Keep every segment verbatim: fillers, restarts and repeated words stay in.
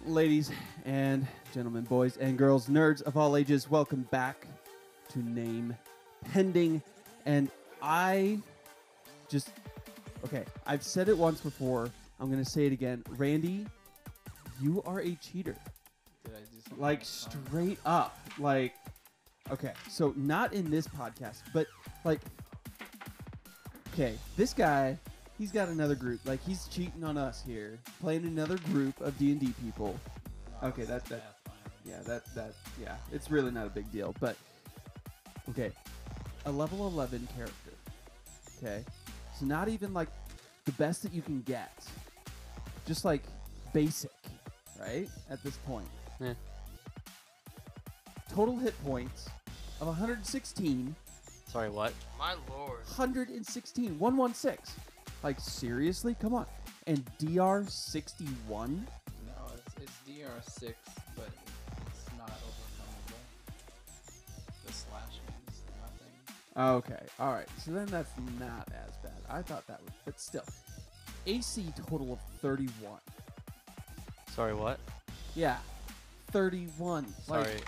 Ladies and gentlemen, boys and girls, nerds of all ages, welcome back to Name Pending. And I just, okay, I've said it once before. I'm going to say it again. Randy, you are a cheater. Did I do something Like, fun? straight up. Like, okay, so not in this podcast, but, like, okay, this guy, he's got another group. Like, he's cheating on us here, playing another group of D and D people. No, Okay, it's that- that- Pathfinder. Yeah, that, that, yeah, it's really not a big deal. But, okay, a level eleven character, okay? So not even, like, the best that you can get. Just, like, basic, right, at this point. Yeah. Total hit points of one hundred sixteen. Sorry, what? My lord. one hundred sixteen. one hundred sixteen. Like, seriously? Come on. And D R sixty-one? No, it's, it's D R six, but it's not overcomable. The slashing is nothing. Okay. All right. So then that's not as bad. I thought that was, but still. A C total of thirty-one. Sorry, what? Yeah. thirty-one. Like, Sorry.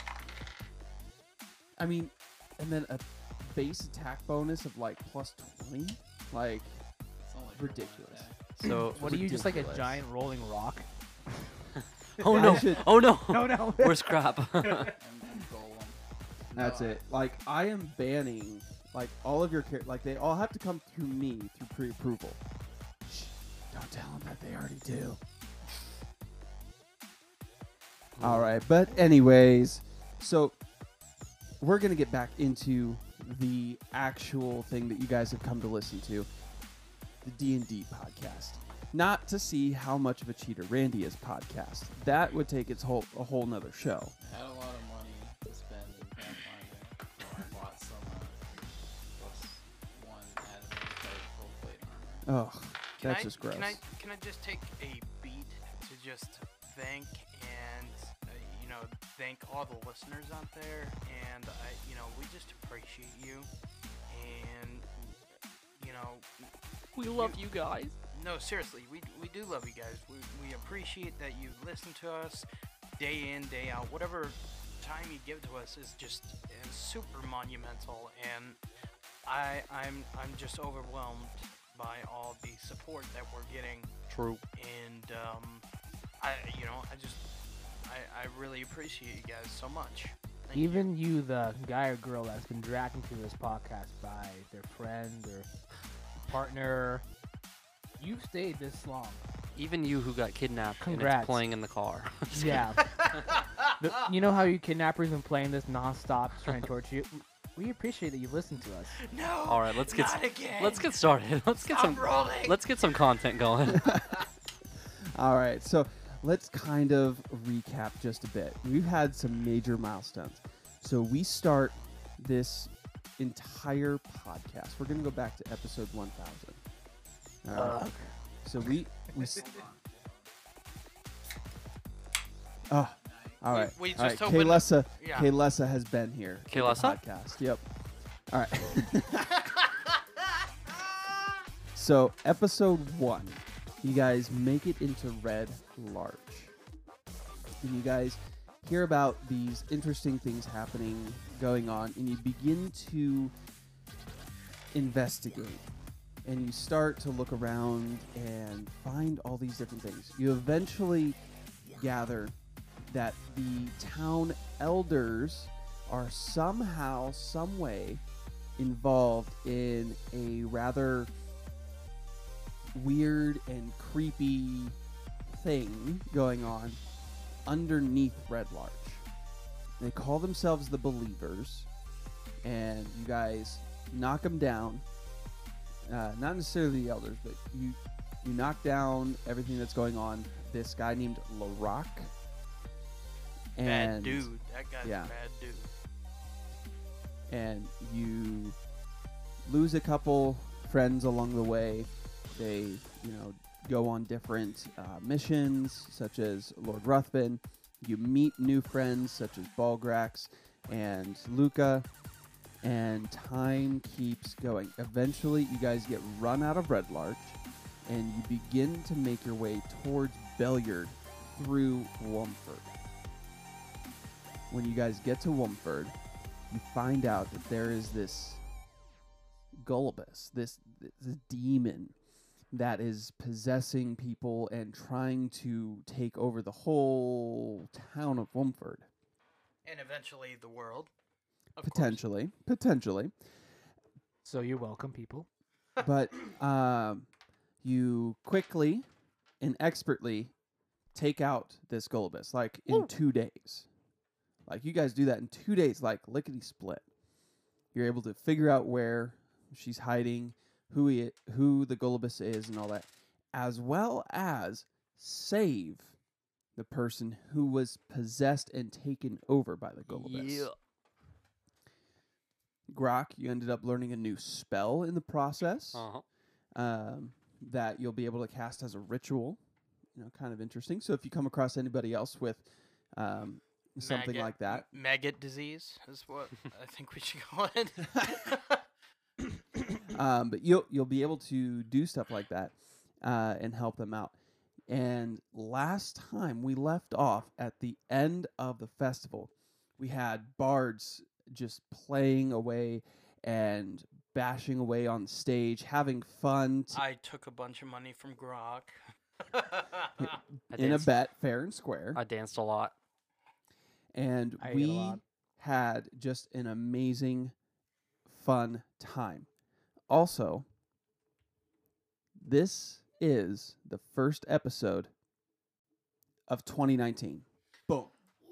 I mean, and then a base attack bonus of like plus twenty? Like, It's only for one ridiculous. attack. So, What are you, just like a Ridiculous. giant rolling rock? oh I no! should- Oh no! No, no. Where's crap? And, and golem. That's No, it. Like, I am banning, like, all of your characters. Like, they all have to come through me through pre-approval. Shh. Don't tell them that they already do. All right. But anyways, so we're going to get back into the actual thing that you guys have come to listen to, the D and D podcast. Not to see how much of a cheater Randy is podcast. That would take its whole a whole nother show. I had a lot of money to spend in Pathfinder, so I bought some uh, plus one adamant full plate armor. Oh, Can that's I, just gross. Can I, can I just take a beat to just thank and, uh, you know, thank all the listeners out there. And, I, you know, we just appreciate you. And, you know, we love you guys. no, seriously, we, we do love you guys. We, we appreciate that you listen to us day in, day out. Whatever time you give to us is just uh, super monumental. And I, I'm, I'm just overwhelmed by all the support that we're getting. True. And um, I, you know, I just, I, I really appreciate you guys so much. Thank you. Even you, the guy or girl that's been dragged into this podcast by their friend or partner, you've stayed this long. Even you who got kidnapped and Congrats. it's playing in the car. Yeah. The- you know how you kidnappers been playing this nonstop, trying to torture you? We appreciate that you listen to us. No. All right, let's get not again. let's get started. Let's get Stop some rolling. let's get some content going. All right, so let's kind of recap just a bit. We've had some major milestones. So we start this entire podcast. We're going to go back to episode one thousand. All right. So we we s- Oh, all We- right. we all right. just opened- Kaylessa, yeah. Kaylessa has been here. for the Kaylessa? podcast. Yep. All right. So, episode one, you guys make it into Red Larch. And you guys hear about these interesting things happening, going on, and you begin to investigate. And you start to look around and find all these different things. You eventually gather that the town elders are somehow, some way involved in a rather weird and creepy thing going on underneath Red Larch. They call themselves the Believers, and you guys knock them down. Uh, not necessarily the elders, but you you knock down everything that's going on. This guy named LaRock. Bad And dude. That guy's yeah. a bad dude. and you lose a couple friends along the way. They, you know, go on different uh, missions, such as Lord Ruthven. You meet new friends, such as Balgrax and Luca, and time keeps going. Eventually, you guys get run out of Red Larch, and you begin to make your way towards Belliard, through Wumford. When you guys get to Wumford, you find out that there is this Gullibus, this, this demon that is possessing people and trying to take over the whole town of Wumford. And eventually the world. Of course. Potentially. Potentially. So you're welcome, people. But um, you quickly and expertly take out this Gullibus, like in Woo. two days. Like you guys do that in two days, like lickety split. You're able to figure out where she's hiding, who he, who the Gullibus is, and all that, as well as save the person who was possessed and taken over by the Gullibus. Yeah. Grok, you ended up learning a new spell in the process. Uh-huh. um, that you'll be able to cast as a ritual. You know, kind of interesting. So if you come across anybody else with um, something Maggot- like that, m- Maggot disease is what I think we should call it. um, but you'll you'll be able to do stuff like that uh, and help them out. And last time we left off at the end of the festival, we had bards just playing away and bashing away on stage, having fun t- I took a bunch of money from Grok. I in a danced, bet, fair and square. I danced a lot. And I ate a we lot. had just an amazing, fun time. Also, this is the first episode of twenty nineteen. Boom.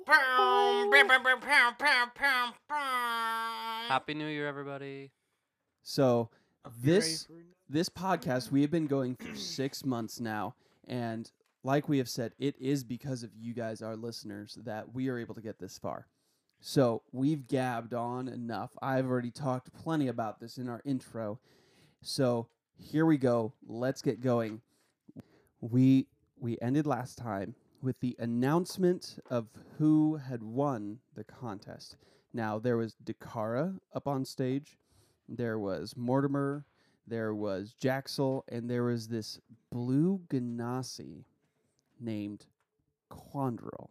Happy New Year, everybody. So You ready this for it? this podcast we have been going for six months now, and like we have said, it is because of you guys, our listeners, that we are able to get this far. So we've gabbed on enough. I've already talked plenty about this in our intro. So here we go. Let's get going. We we ended last time with the announcement of who had won the contest. Now there was Dakara up on stage. There was Mortimer. There was Jaxel, and there was this blue Ganassi named Quandrel,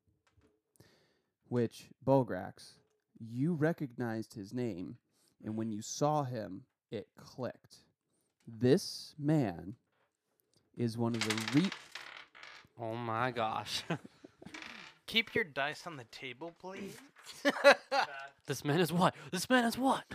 which, Bolgrax, you recognized his name, and when you saw him, it clicked. This man is one of the re- Oh my gosh. Keep your dice on the table, please. This man is what? This man is what?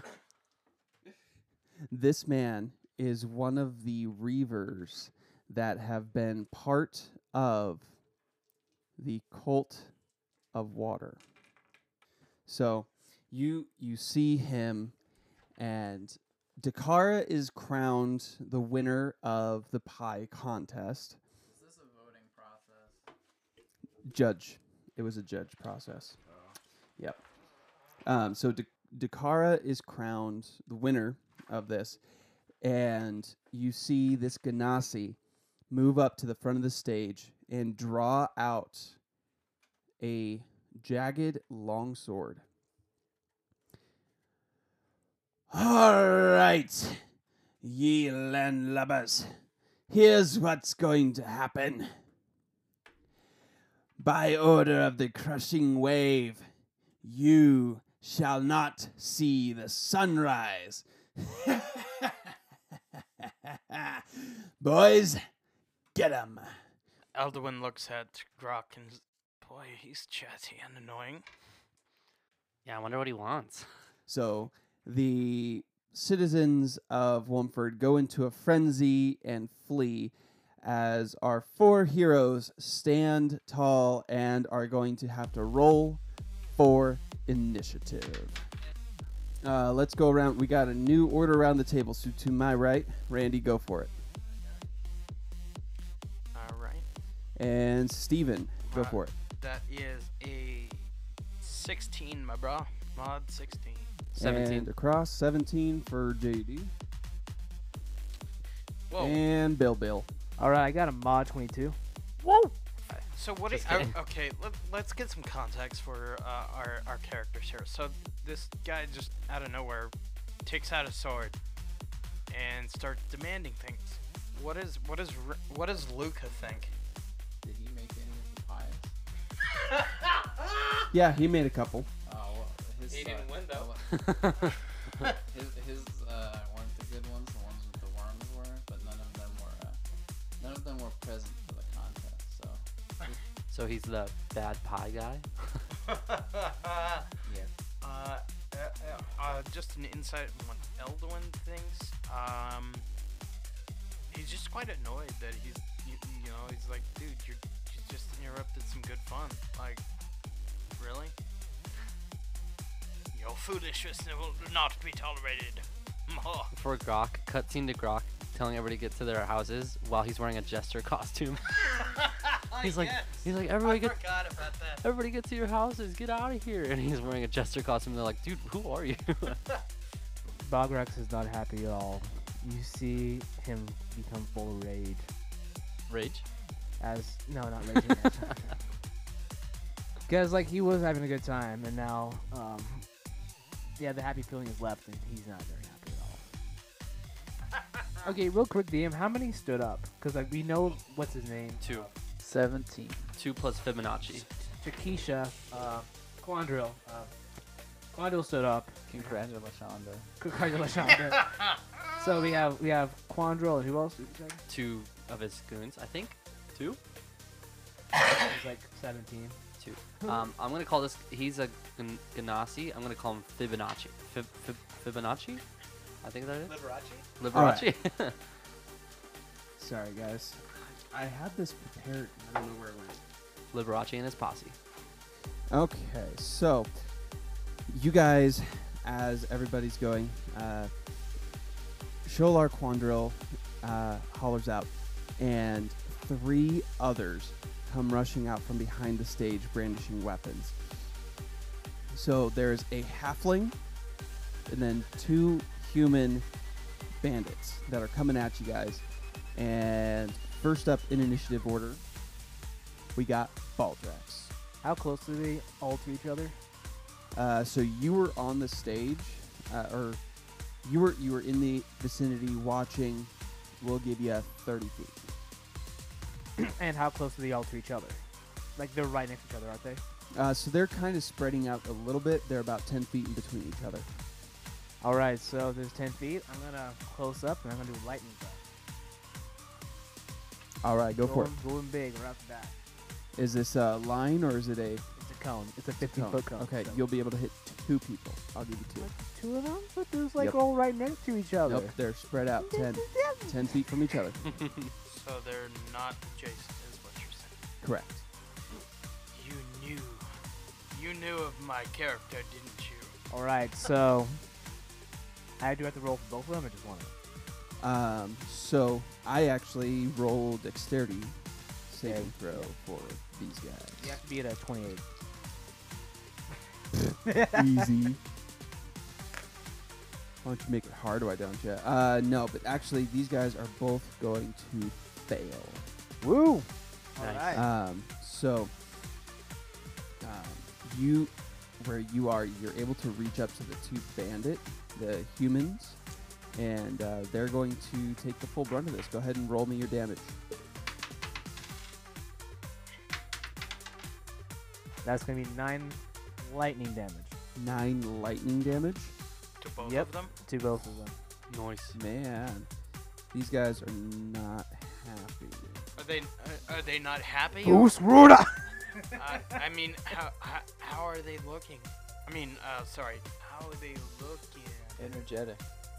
This man is one of the Reavers that have been part of the Cult of Water. So you you see him, and Dakara is crowned the winner of the pie contest. Is this a voting process? Judge. It was a judge process. Yep. Um, so D- Dakara is crowned the winner of this, and you see this Ganassi move up to the front of the stage and draw out a jagged longsword. All right, ye landlubbers, here's what's going to happen. By order of the crushing wave, you shall not see the sunrise. Boys, get 'em. Elduin looks at Grok and, s- boy, he's chatty and annoying. Yeah, I wonder what he wants. So the citizens of Wumford go into a frenzy and flee as our four heroes stand tall and are going to have to roll for initiative. Uh, let's go around. We got a new order around the table. So to my right, Randy, go for it. All right. And Steven, go Alright. for it. That is a sixteen, my bro. Mod sixteen. seventeen. And across, seventeen for J D. Whoa. And Bill Bill. All right, I got a mod twenty-two. So what? Do Just you, kidding. uh, okay, let, let's get some context for uh, our our characters here. So this guy just out of nowhere takes out a sword and starts demanding things. What is what is R- what does Luca think? Did he make any of the Yeah, he made a couple. Oh, well, his He suck. didn't win, though. Well, his his uh, weren't the good ones. The ones with the worms were, but none of them were. Uh, none of them were present for the contest. So So he's the bad pie guy. yes. Uh, uh, uh, uh, just an insight on what Elduin thinks. Um, he's just quite annoyed that he's, you, you know, he's like, dude, you're, you just interrupted some good fun. Like, really? Your foolishness will not be tolerated. For Grok, cutscene to Grok telling everybody to get to their houses while he's wearing a jester costume. He's like, he's like, everybody get, forgot about that. everybody get to your houses, get out of here. And he's wearing a jester costume. And they're like, dude, who are you? Bogrex is not happy at all. You see him become full of rage. Rage. As no, not rage. Because like he was having a good time, and now, um, yeah, the happy feeling is left, and he's not very happy at all. Okay, real quick, D M, how many stood up? Because like we know what's his name. Two. Seventeen. Two plus Fibonacci. Takesha, uh, Quandril. Uh, Quandril stood up. Congratulations. Congratulations. So we have we have Quandril, and who else did you say? Two of his goons, I think. Two. He's like seventeen. Two. Um, I'm gonna call this. He's a Gan- Ganassi. I'm gonna call him Fibonacci. Fib, Fib, Fibonacci. I think that is. Liberace? Liberace. Sorry, guys. I had this prepared. I don't know where it went. Liberace and his posse. Okay, so you guys, as everybody's going, uh, Sholar Quandril uh, hollers out, and three others come rushing out from behind the stage brandishing weapons. So there's a halfling, and then two human bandits that are coming at you guys. And first up in initiative order, we got Baldrax. How close are they all to each other? Uh, so you were on the stage, uh, or you were you were in the vicinity watching. We'll give you thirty feet. And how close are they all to each other? Like they're right next to each other, aren't they? Uh, so they're kind of spreading out a little bit. They're about ten feet in between each other. All right, so there's ten feet. I'm gonna close up and I'm gonna do lightning strike. All right, go for it. Going- Going big right off the bat. Is this a line or is it a It's a cone. It's a fifteen cone? foot cone. Okay, so- you'll be able to hit two people. I'll give you two. Like two of them, but there's like Yep. all right next to each other. Nope, they're spread out ten, ten feet from each other. So they're not adjacent, is what you're saying. Correct. You knew. You knew of my character, didn't you? All right, so I do have to roll for both of them or just one of them? Um, so I actually rolled dexterity saving throw for these guys. You have to be at a twenty-eight. Easy. Why don't you make it hard? Why don't you? Uh, no, but actually, these guys are both going to fail. Woo! Nice. All right. Um, so, um, you, where you are, you're able to reach up to the two bandit, the humans, and uh, they're going to take the full brunt of this. Go ahead and roll me your damage. That's gonna be nine lightning damage Nine lightning damage. To both Yep. of them? to both of them. Nice. Man, these guys are not happy. Are they uh, are they not happy? Ruda! uh, I mean, how, how how are they looking? I mean, uh, sorry, how are they looking? Energetic.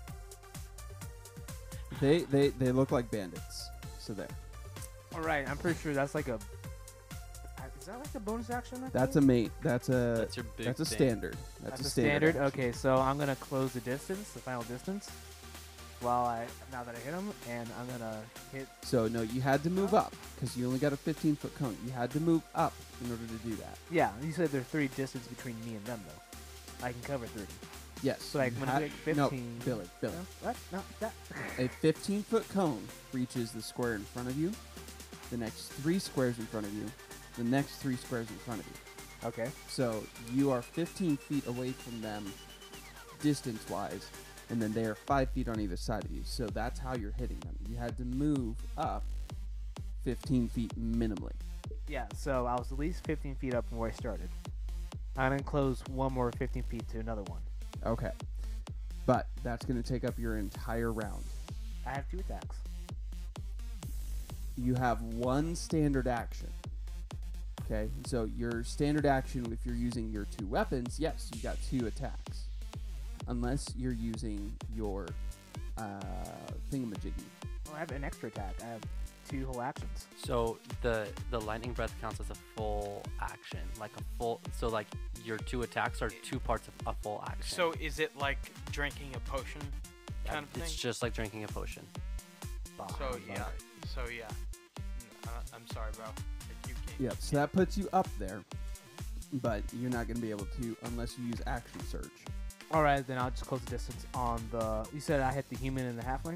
They they they look like bandits. So there. All right, I'm pretty sure that's like a. Is that like a bonus action? I That's a think? mate. That's a That's your big that's a thing. standard. That's, a standard. action. Okay, so I'm gonna close the distance, the final distance, while I now that I hit him, and I'm gonna hit. So no, you had to move up because you only got a fifteen foot cone. You had to move up in order to do that. Yeah, you said there's three distance between me and them though. I can cover thirty. Yes. So like you when had- I get no, fifteen. Billy, Billy. No, what? No, that. A fifteen foot cone reaches the square in front of you. The next three squares in front of you. The next three squares in front of you. Okay. So you are fifteen feet away from them, distance wise, and then they are five feet on either side of you. So that's how you're hitting them. You had to move up fifteen feet minimally. Yeah, so I was at least fifteen feet up from where I started. I'm gonna close one more fifteen feet to another one. Okay. But that's going to take up your entire round. I have two attacks. You have one standard action. Okay, so your standard action, if you're using your two weapons, yes, you got two attacks. Unless you're using your uh, thingamajiggy. Oh, I have an extra attack. I have two whole actions. So the the lightning breath counts as a full action, like a full. So like your two attacks are two parts of a full action. So is it like drinking a potion Yeah, kind of thing? it's just like drinking a potion. So yeah. So yeah. Mm, Uh, I'm sorry, bro. You can't. Yep, so that puts you up there. But you're not going to be able to unless you use action surge. All right, then I'll just close the distance on the. You said I hit the human and the halfling.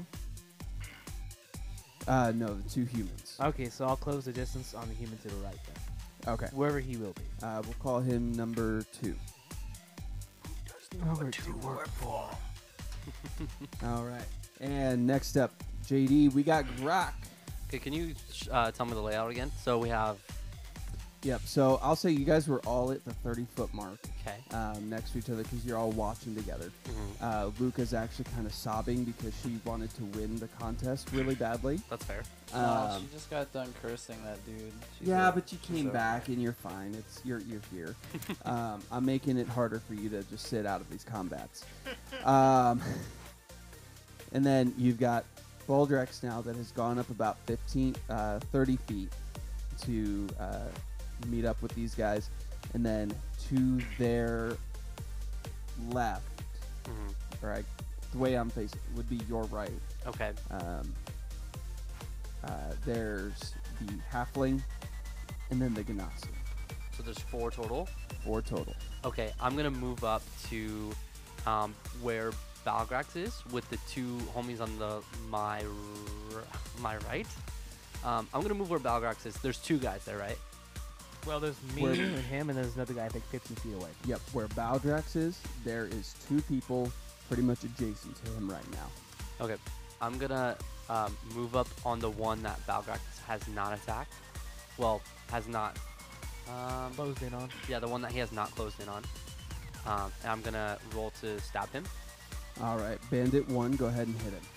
Uh, no, the two humans. Okay, so I'll close the distance on the human to the right then, Okay. wherever he will be. Uh, we'll call him number two. Number two work for. All right. And next up, J D, we got Grok. Okay, can you sh- uh, tell me the layout again? So we have. Yep, so I'll say you guys were all at the thirty-foot mark Okay. um, next to each other because you're all watching together. Mhm. Uh, Luca's actually kind of sobbing because she wanted to win the contest really badly. That's fair. No, Um, she just got done cursing that dude. She's yeah, a- but you she's came over back it. and you're fine. It's you're you're here. um, I'm making it harder for you to just sit out of these combats. Um, and then you've got Baldrex now that has gone up about fifteen, uh, thirty feet to uh, meet up with these guys, and then to their left, Mhm. or I, the way I'm facing would be your right. Okay. Um, uh, there's the halfling, and then the ganassi. So there's four total. Four total. Okay, I'm gonna move up to um, where Balgrax is with the two homies on the my r- my right. Um, I'm gonna move where Balgrax is. There's two guys there, right? Well, there's me Where- and him, and there's another guy I think fifteen feet away. Yep, where Baldrax is, there is two people pretty much adjacent to him right now. Okay, I'm gonna um, move up on the one that Balgrax has not attacked. Well, has not. Um, Closed in on. yeah, the one that he has not closed in on. Um, and I'm gonna roll to stab him. All right, Bandit one, go ahead and hit him.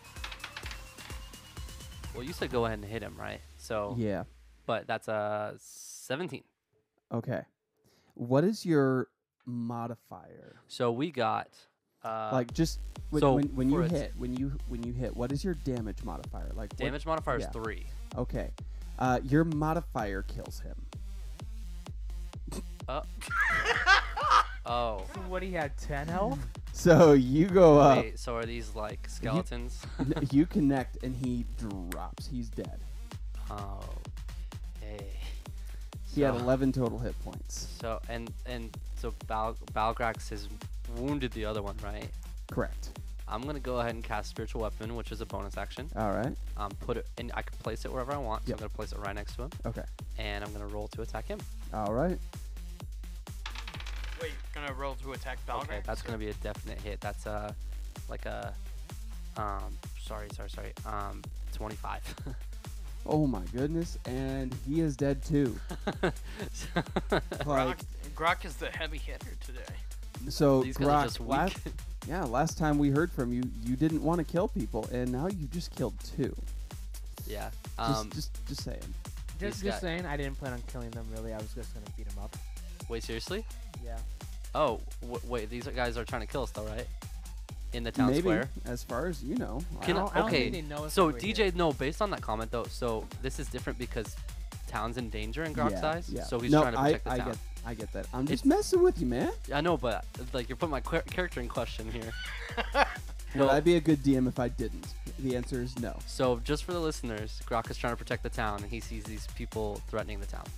Well, you said go ahead and hit him, right? So, Yeah. but that's a seventeen. Okay. What is your modifier? So we got uh, like just when so when, when you for it- hit, when you when you hit, what is your damage modifier? Like what- damage modifier is yeah. three. Okay. Uh, your modifier kills him. Uh, oh. What, he had ten health? So you go up, Wait, so are these like skeletons? n- you connect, and he drops. He's dead. Oh. Hey. He had So- eleven total hit points. So and and so Bal Balgrax has wounded the other one, right? Correct. I'm gonna go ahead and cast spiritual weapon, which is a bonus action. All right. Um, put it and I can place it wherever I want. So Yep. I'm gonna place it right next to him, Okay. and I'm gonna roll to attack him. All right. Wait, gonna roll to attack Balgrax? Okay, that's gonna be a definite hit. That's a like a um sorry sorry sorry um twenty-five. Oh my goodness, and he is dead too. Grok, Like, Grok is the heavy hitter today. so These guys are Grok, just weak. last, yeah, last time we heard from you, you didn't want to kill people, and now you just killed two. Yeah. Just, Um. just, just saying. Just, He's just got- saying, I didn't plan on killing them. Really, I was just gonna beat them up. Wait, seriously? Yeah. Oh, w- wait. These are- guys are trying to kill us, though, right? In the town Maybe, square. as far as you know. I Can I I- don't, I don't okay, think they know if So we were D J, here. no. Based on that comment, though, so this is different because town's in danger in Grok's yeah, eyes. yeah. So he's no, trying to protect I, the I town. get, I get that. I'm just It's- messing with you, man. I know, but like you're putting my qu- character in question here. Would No. I be a good D M if I didn't? The answer is no. So just for the listeners, Grok is trying to protect the town, and he sees these people threatening the town.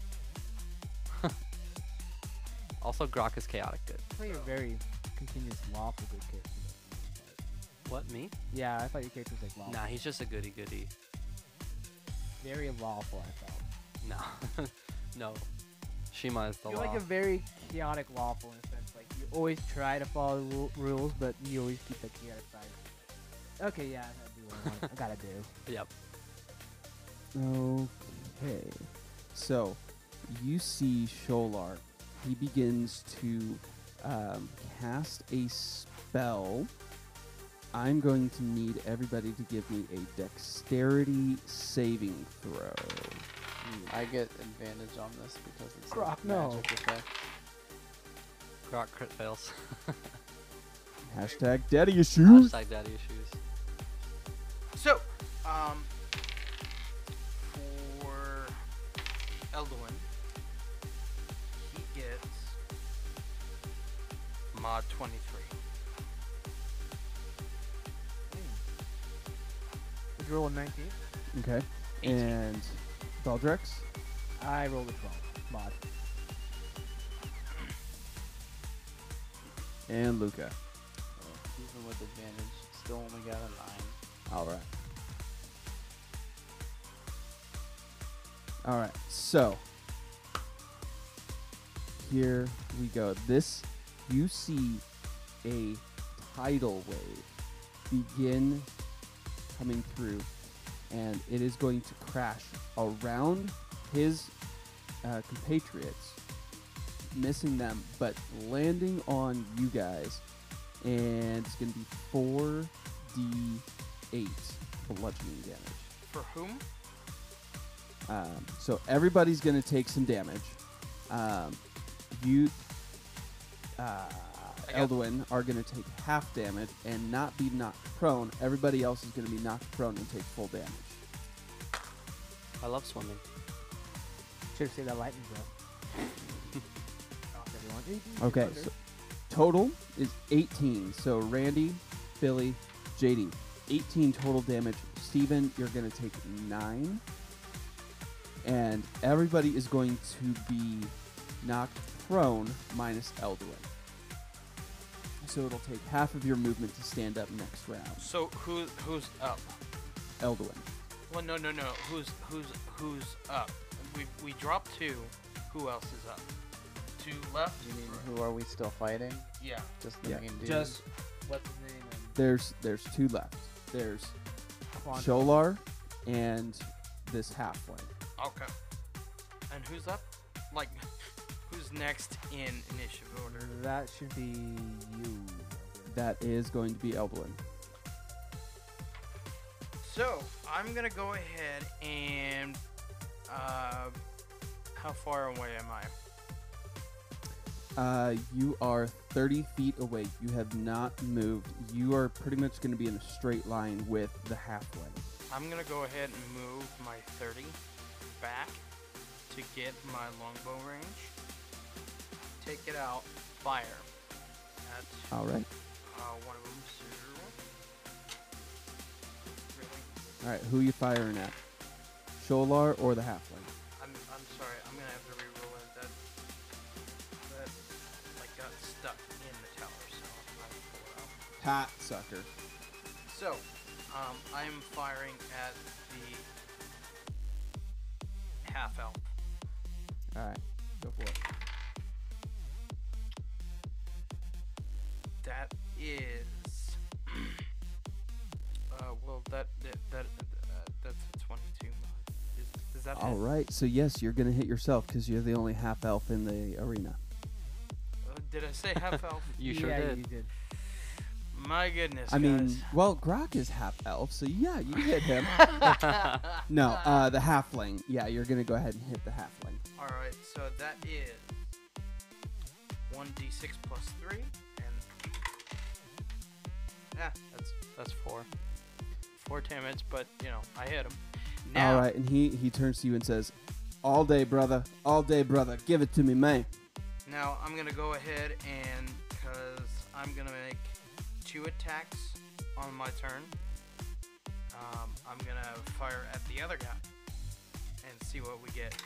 Also, Grok is chaotic good. I thought you were very continuous lawful good character. What, me? Yeah, I thought your character was like lawful. Nah, he's just a goody goody. Very lawful, I felt. No, no. Shima is the You're law. like a very chaotic lawful in a sense. Like you always try to follow the ru- rules, but you always keep the chaotic side. Okay, yeah, I gotta do what I, want. I gotta do. Yep. Okay. So you see Sholar. He begins to um, cast a spell. I'm going to need everybody to give me a dexterity saving throw. I get advantage on this because it's Croc, a no. magic effect. Croc crit fails. Hashtag daddy issues. Hashtag daddy issues. So, um, for Elduin, he gets mod twenty-three. Did you roll a nineteen? Okay. eighteen. And Beldrex? I rolled a twelve. Mod. And Luca. So even with advantage, still only got a nine. All right. All right. So here we go. This, you see a tidal wave begin coming through, and it is going to crash around his uh, compatriots, missing them, but landing on you guys, and it's going to be four d eight bludgeoning damage. For whom? Um, so everybody's going to take some damage. Um, you, uh, I got- Elduin, are going to take half damage and not be knocked prone. Everybody else is going to be knocked prone and take full damage. I love swimming. Should have saved that lightning, bro. Off everyone. eighteen Okay, under. so total is eighteen. So Randy, Billy, J D, eighteen total damage. Steven, you're going to take nine. And everybody is going to be knocked prone minus Elduin. So it'll take half of your movement to stand up next round. So who who's up? Elduin. Well, no, no, no. Who's who's who's up? We we dropped two. Who else is up? Two left. You mean who are we still fighting? Yeah. Just the Yeah. main dude. Just what's his name? And There's there's two left. There's Quandra. Sholar and this halfling. Okay. And who's up? Like, who's next in initiative order? That should be you. That is going to be Elduin. So I'm gonna go ahead and uh, how far away am I? Uh, you are thirty feet away. You have not moved. You are pretty much going to be in a straight line with the halfling. I'm gonna go ahead and move my thirty back to get my longbow range. Take it out, fire. That's All right. uh, one of them. Really? All right. Who you firing at? Sholar or the halfling? I'm I'm sorry. I'm gonna have to re-roll it. That that like got stuck in the tower, so I have to pull it out. Pat sucker. So, um, I'm firing at the half elf. All right. Go for it. That is, uh, well, that that that uh, that's a twenty-two. Is, does that All hit? right. So yes, you're going to hit yourself because you're the only half elf in the arena. Uh, did I say half elf? You sure yeah, did. You did. My goodness, I mean, guys. well, Grok is half elf, so yeah, you hit him. No, uh, the halfling. Yeah, you're going to go ahead and hit the halfling. All right, so that is one d six plus three, and yeah, that's that's four, four damage. But you know, I hit him. Now, All right, and he he turns to you and says, "All day, brother. All day, brother. Give it to me, man." now I'm gonna go ahead and because I'm gonna make two attacks on my turn. Um, I'm gonna fire at the other guy and see what we get.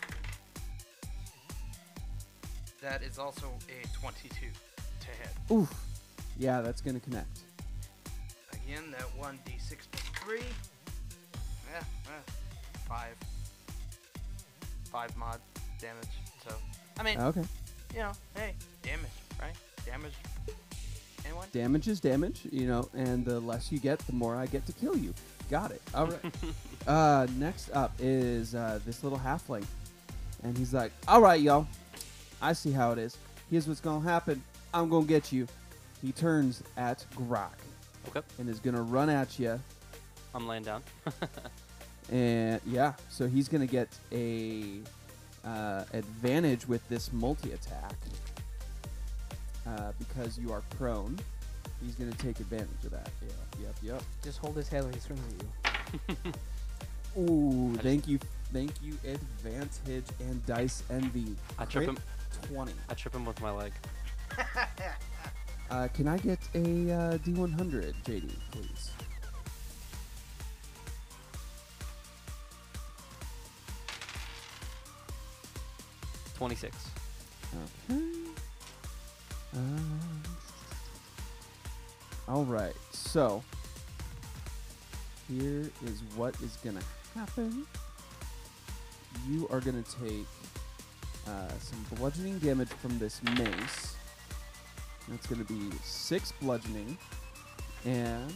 That is also a twenty-two to hit. Oof. Yeah, that's going to connect. Again, that one d six plus three. Yeah, eh, five. Five mod damage. So, I mean, Okay. you know, hey, damage, right? Damage. Anyone? Damage is damage, you know, and the less you get, the more I get to kill you. Got it. All right. uh, next up is uh, this little halfling. And he's like, all right, y'all. I see how it is. Here's what's going to happen. I'm going to get you. He turns at Grok. Okay. And is going to run at you. I'm laying down. And, yeah. So he's going to get a uh, advantage with this multi-attack. Uh, because you are prone. He's going to take advantage of that. Yep, yep, yep. Just hold his head when he swings at you. Ooh, I thank you, thank you, advantage and dice envy. I trip Crit him. twenty. I trip him with my leg. Uh, can I get a uh, D one hundred, J D, please? twenty-six. Okay. Um, all right. So here is what is gonna happen. You are gonna take uh, some bludgeoning damage from this mace. That's gonna be six bludgeoning, and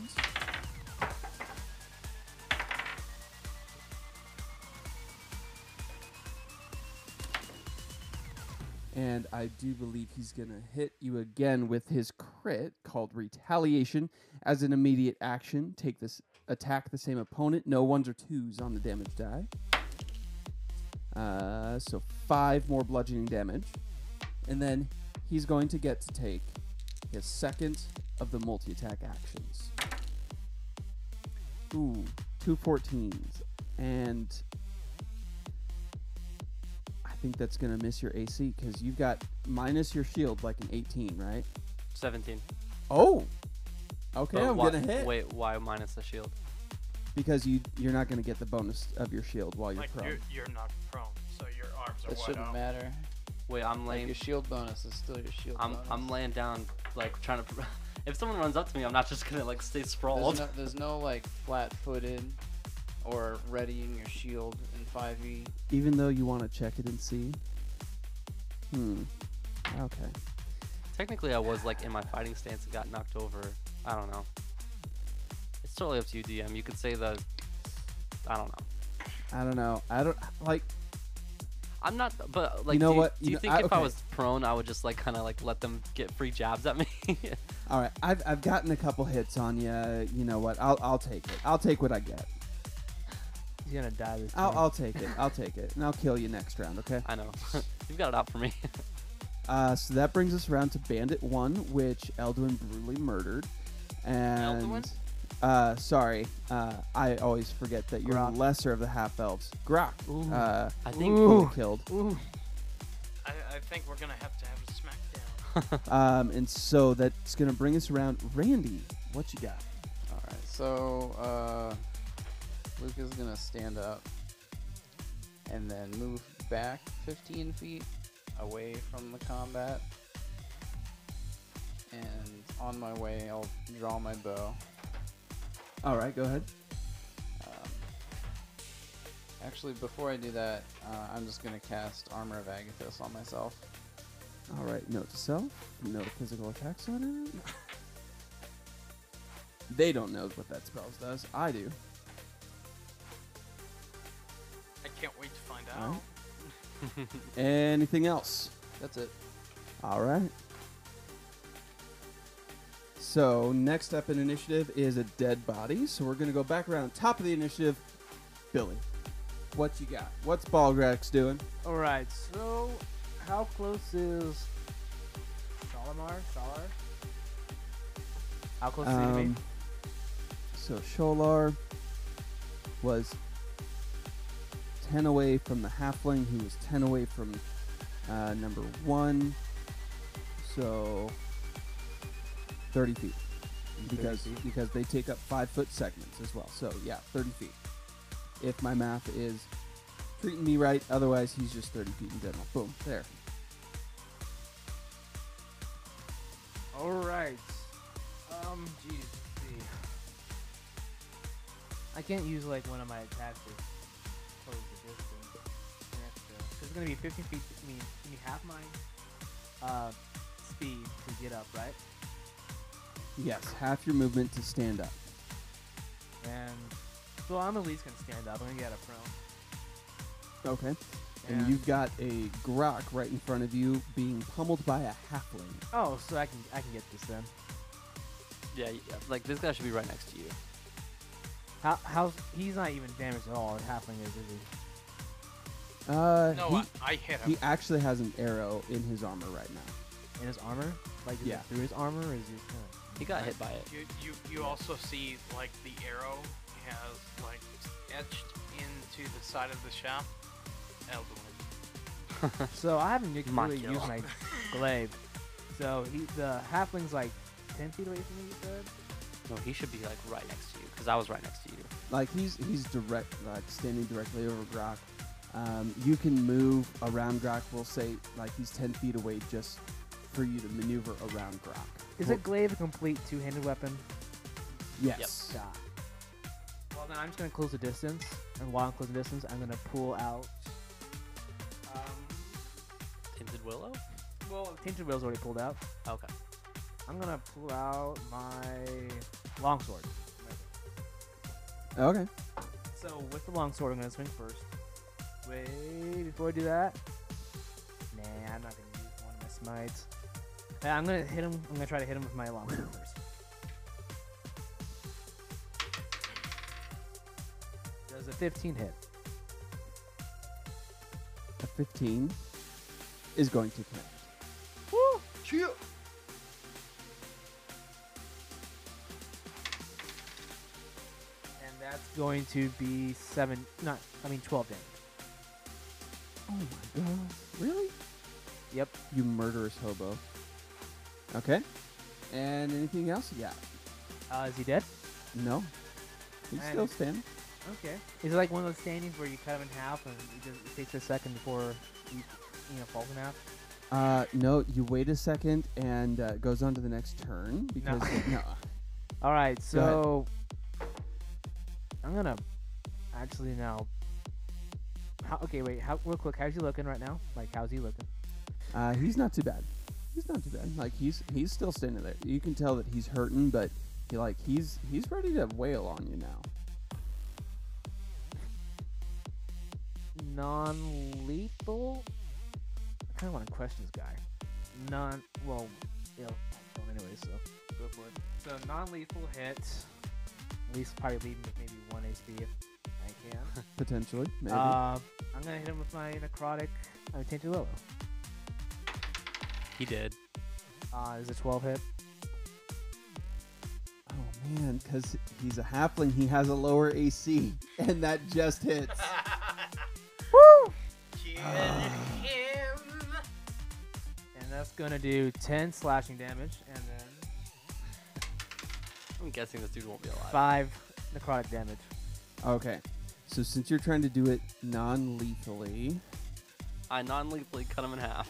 And I do believe he's going to hit you again with his crit called Retaliation. As an immediate action, take this attack the same opponent. No ones or twos on the damage die. Uh, so five more bludgeoning damage. And then he's going to get to take his second of the multi-attack actions. Ooh, two fourteens. And I think that's going to miss your A C because you've got minus your shield like an eighteen, right? seventeen. Oh! Okay, But I'm why- going to hit. Wait, why minus the shield? Because you, you're not going to get the bonus of your shield while you're Like prone. you're, you're not prone, so your arms are That wide shouldn't out. matter. Wait, I'm Like laying. your shield bonus is still your shield I'm bonus. I'm laying down, like trying to. If someone runs up to me, I'm not just gonna like stay sprawled. There's no, there's no like flat-footed or readying your shield in five E. Even though you want to check it and see. Hmm. Okay. Technically, I was like in my fighting stance and got knocked over. I don't know. It's totally up to you, D M. You could say the. I don't know. I don't know. I don't like. I'm not, but like, know do you, what? do You you know- think I- if I okay. was prone, I would just like kind of like let them get free jabs at me? All right. I've I've gotten a couple hits on you. You know what? I'll I'll take it. I'll take what I get. He's gonna die this I'll time. I'll take it. I'll take it, and I'll kill you next round. Okay. I know. You've got it out for me. Uh, so that brings us around to Bandit One, which Elduin brutally murdered. And Elduin? uh, sorry, uh, I always forget that you're Grok. the lesser of the half elves. Grok. Ooh. Uh, I think. fully killed. Ooh. I, I think we're gonna have to have a smackdown. Um, and so that's gonna bring us around. Randy, what you got? All right, so uh, Luke is gonna stand up and then move back fifteen feet away from the combat. And on my way, I'll draw my bow. All right, go ahead. Um, actually, before I do that, uh, I'm just gonna cast Armor of Agathis on myself. All right, note to self. Note to physical attacks on it. They don't know what that spell does. I do. I can't wait to find All out. right. Anything else? That's it. All right. So next up in initiative is a dead body. So we're gonna go back around top of the initiative. Billy, what you got? What's Balgrax doing? All right. So, how close is Shalimar? Shalar? How close is he to me? Um, so Sholar was ten away from the halfling, who was ten away from uh, number one. So thirty feet. Because feet. because they take up five foot segments as well. So yeah, thirty feet. If my math is treating me right, otherwise he's just thirty feet in general. Boom, there. All right. Um, jeez, let's see. I can't use like one of my attacks to close the distance. So it's gonna be fifteen feet. I mean, give me half my uh speed to get up, right? Yes, half your movement to stand up. And well, I'm at least gonna stand up. I'm gonna get a prone. Okay. and Yeah. you've got a Grok right in front of you being pummeled by a halfling. Oh, so I can I can get this then. Yeah, y- like this guy should be right next to you. How how's he's not even damaged at all. Halfling is, is he? Uh, No, he, I, I hit him. he actually has an arrow in his armor right now. In his armor? Like is Yeah. it through his armor, or is he? Kind He got hit by it. You you you also see like the arrow has like etched into the side of the shaft. Elduin. of... So I haven't really My used kill. my glaive. So he the halfling's like ten feet away from me. You said? No, he should be like right next to you because I was right next to you. Like he's he's direct, like standing directly over Grok. Um, you can move around Grok. We'll say like he's ten feet away just for you to maneuver around Grok. Is Well, a glaive a complete two-handed weapon? Yes. God. Well, then I'm just gonna close the distance, and while I'm closing the distance, I'm gonna pull out. Um, Tinted Willow? well, Tainted Will's already pulled out. Okay. I'm gonna pull out my longsword. Okay. So with the longsword, I'm gonna swing first. Wait, before I do that, nah, I'm not gonna use one of my smites. Uh, I'm gonna hit him. I'm gonna try to hit him with my longsword first. Does a fifteen hit? A fifteen is going to connect. Woo! And that's going to be seven. Not, I mean twelve damage. Oh my god. Really? Yep. You murderous hobo. Okay. And anything else? Yeah. Uh, is he dead? No. He's And- still standing. Okay. Is it like one of those standings where you cut him in half and it, just, it takes a second before he, you know, falls in half? Uh, no, you wait a second and uh, it goes on to the next turn because no. All right, Go ahead. so I'm gonna actually now. How, okay, wait. How real quick? How's he looking right now? Like, how's he looking? Uh, he's not too bad. He's not too bad. Like he's he's still standing there. You can tell that he's hurting, but he like he's he's ready to wail on you now. Non-lethal. I kind of want to question this guy. Non. Well, yeah. Well, anyways, so go for it. So non-lethal hit. At least probably leave him with maybe one H P if I can. Potentially, maybe. Uh, I'm gonna hit him with my necrotic. I mean, Tainted Willow. He did. Uh, is a twelve hit? oh man, because he's a halfling, he has a lower A C, and that just hits. Woo! Kill Ah. him. And that's gonna do ten slashing damage, and then I'm guessing this dude won't be alive. five necrotic damage. Okay, so since you're trying to do it non-lethally, I non-lethally cut him in half.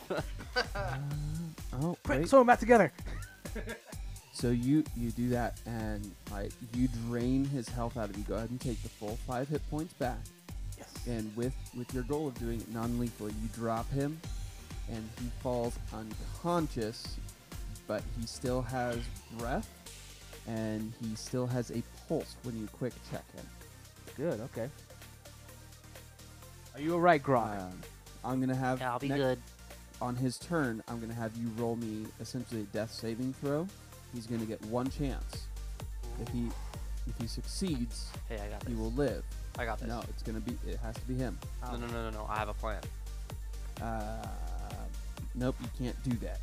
oh Quick, wait, sew them back together. so you you do that and like you drain his health out of you. Go ahead and take the full five hit points back. Yes. And with with your goal of doing it non-lethally, you drop him, and he falls unconscious, but he still has breath, and he still has a pulse when you quick check him. Good. Okay. Are you alright, Grog? Um, I'm gonna have yeah, I'll be next- good. on his turn. I'm gonna have you roll me essentially a death saving throw. He's gonna get one chance. If he if he succeeds, Hey, I got this. he will live. I got this. No, it's gonna be it has to be him. No, no, no, no, no. I have a plan. Uh, nope, you can't do that.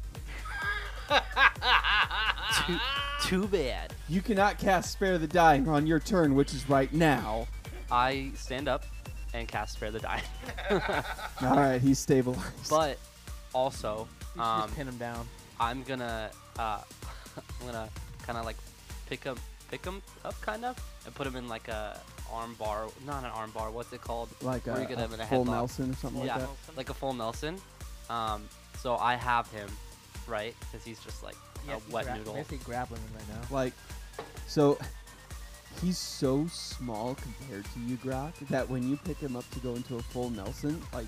too, too bad. You cannot cast Spare the Dying on your turn, which is right now. I stand up and cast Spare the Dying. All right, he's stabilized. But also, You should um, just pin him down. I'm gonna, uh, I'm gonna kind of like pick him, pick him up, kind of, and put him in like a arm bar. Not an arm bar. What's it called? like where a, you get a him in a full headlock. Nelson or something yeah, like that. like a full Nelson. Um, so I have him, right? Because he's just like Yes, a he's wet gra- noodle. Basically grappling him right now. Like, so he's so small compared to you, Grok, that when you pick him up to go into a full Nelson, like,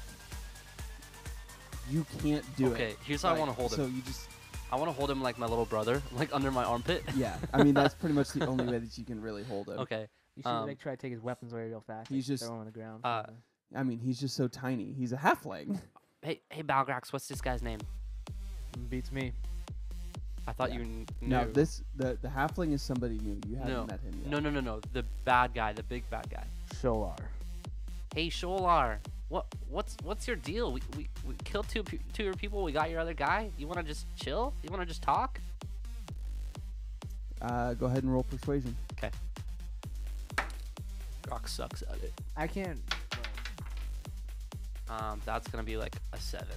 you can't do it. Okay, here's how I Like, want to hold him. So you just, I want to hold him like my little brother, like under my armpit. yeah. I mean, that's pretty much the only way that you can really hold him. Okay. You should Um, like try to take his weapons away real fast. he's like, just, throw him on the ground. uh, I mean, he's just so tiny. He's a halfling. Hey, hey, Balgrax, what's this guy's name? Beats me. I thought Yeah. you kn- knew. No, this the the halfling is somebody new. You haven't No. met him yet. No, no, no, no. The bad guy, the big bad guy. Sholar. Hey, Sholar, what, what's, what's your deal? We, we, we killed two, pe- two of your people. We got your other guy. You want to just chill? You want to just talk? Uh, go ahead and roll persuasion. Okay. Rock sucks at it. I can't. Um, that's gonna be like a seven.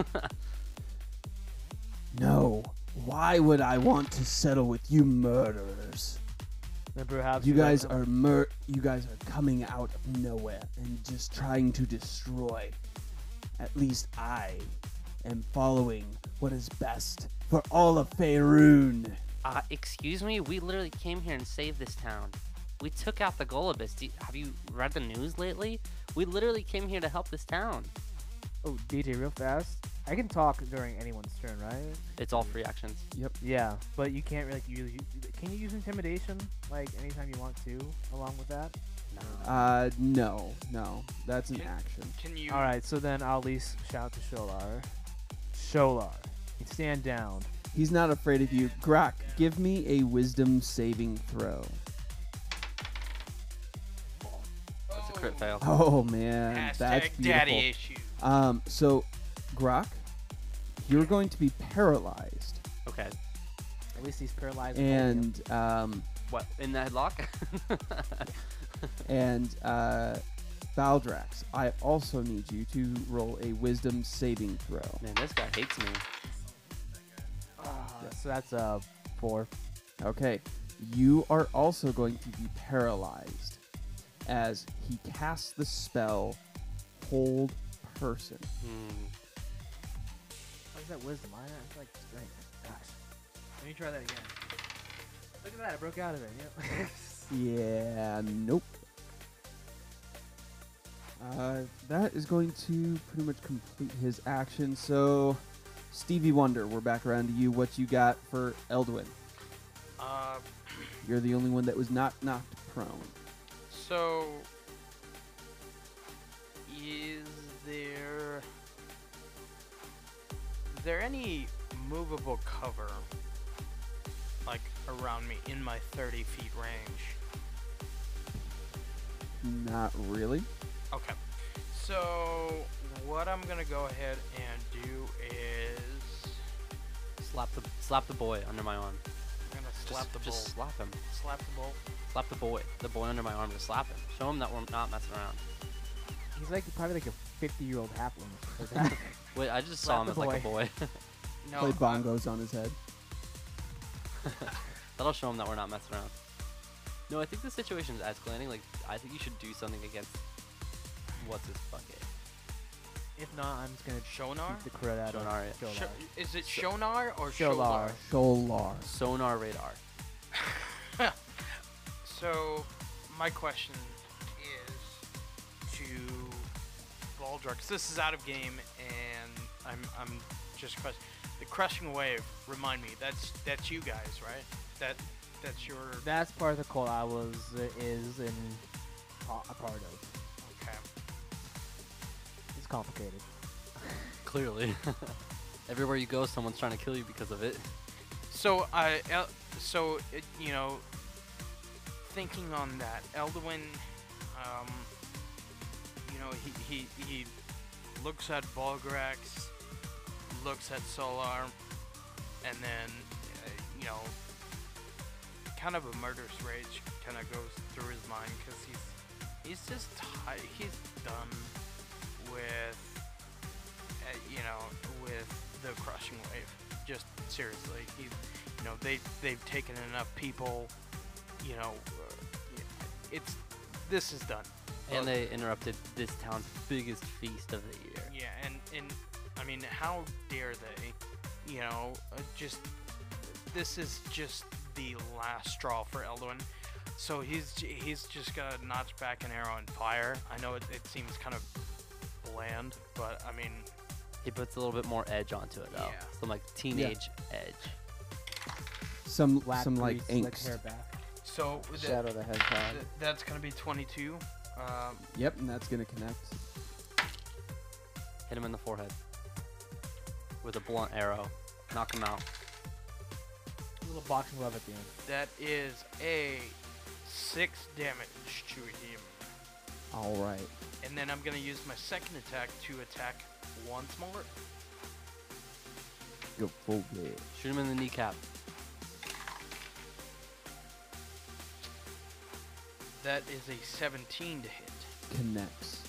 No. Why would I want to settle with you murderers? Then perhaps You you'd like guys to- are mur- You guys are coming out of nowhere and just trying to destroy. At least I am following what is best for all of Faerun. uh, excuse me. We literally came here and saved this town. We took out the Golubus. Do, have you read the news lately? We literally came here to help this town. Oh, D J, real fast. I can talk during anyone's turn, right? It's all free actions. Yeah, but you can't really use. Can you use intimidation like anytime you want to, along with that? Uh, no, no, that's an Can- action. Can you? All right, so then I'll at least shout to Sholar. Sholar, you stand down. He's not afraid of you. Grak, give me a wisdom saving throw. That's a crit fail. Oh man, that's Hashtag beautiful. daddy issues. Um, so, Grak, you're going to be paralyzed, Okay. At least he's paralyzed. and holding him. and um, What, in the headlock? and uh, Baldrax, I also need you to roll a wisdom saving throw. Man, this guy hates me. Ah, so that's a four. Okay, you are also going to be paralyzed as he casts the spell Hold Person. Hmm. What is that wisdom? I that's like strength. Gosh. Let me try that again. Look at that! I broke out of it. Yep. Yeah, nope. Uh, that is going to pretty much complete his action. So, Stevie Wonder, we're back around to you. What you got for Eldwin? Uh, You're the only one that was not knocked prone. so is there is there any movable cover like around me in my thirty feet range? Not really. Okay. So what I'm gonna go ahead and do is Slap the slap the boy under my arm. I'm gonna slap just, the just bull. slap him. Slap the bull. Slap the boy. The boy under my arm. Just slap him. Show him that we're not messing around. He's like probably like a fifty-year-old halfling. Like that. Wait, I just Slap saw him the as like a boy. No. Play I- bongos on his head. That'll show him that we're not messing around. No, I think the situation is escalating. Like, I think you should do something against what's his bucket. If not, I'm just gonna Shonar? beat the crud out of Shonar, yeah. Sh- Sholar. is it Sho- Shonar or Sholar. Sholar? Sholar. Sonar radar. So, my question is to Baldra, 'cause this is out of game, and I'm I'm just question. The crushing wave. Remind me, that's that's you guys, right? That that's your That's part of the cult I was uh, is in pa- a part of. okay. It's complicated. Clearly. Everywhere you go, someone's trying to kill you because of it. So I uh, so it, you know, thinking on that, Elduin, um, you know, he he he looks at Balgrax, looks at Solar, and then uh, you know, kind of a murderous rage kind of goes through his mind because he's he's just ti- he's done with uh, you know with the crushing wave. Just seriously, he, you know, they they've taken enough people. You know, uh, it's this is done. And they interrupted this town's biggest feast of the year. Yeah, and and I mean, how dare they? You know, uh, just this is just the last straw for Elduin. So he's j- he's just gonna notch back an arrow and fire. I know it, it seems kind of bland, but I mean, He puts a little bit more edge onto it, though. Yeah. Some like teenage edge. Some Black some like priest, slick angst. hair back. so th- Shadow the Hedgehog. th- that's gonna be twenty-two. Um, Yep, and that's gonna connect. Hit him in the forehead with a blunt arrow. Knock him out. A little boxing glove at the end. that is a six damage to him. All right. And then I'm gonna use my second attack to attack once more. Go full blade. Shoot him in the kneecap. That is a seventeen to hit. Connects.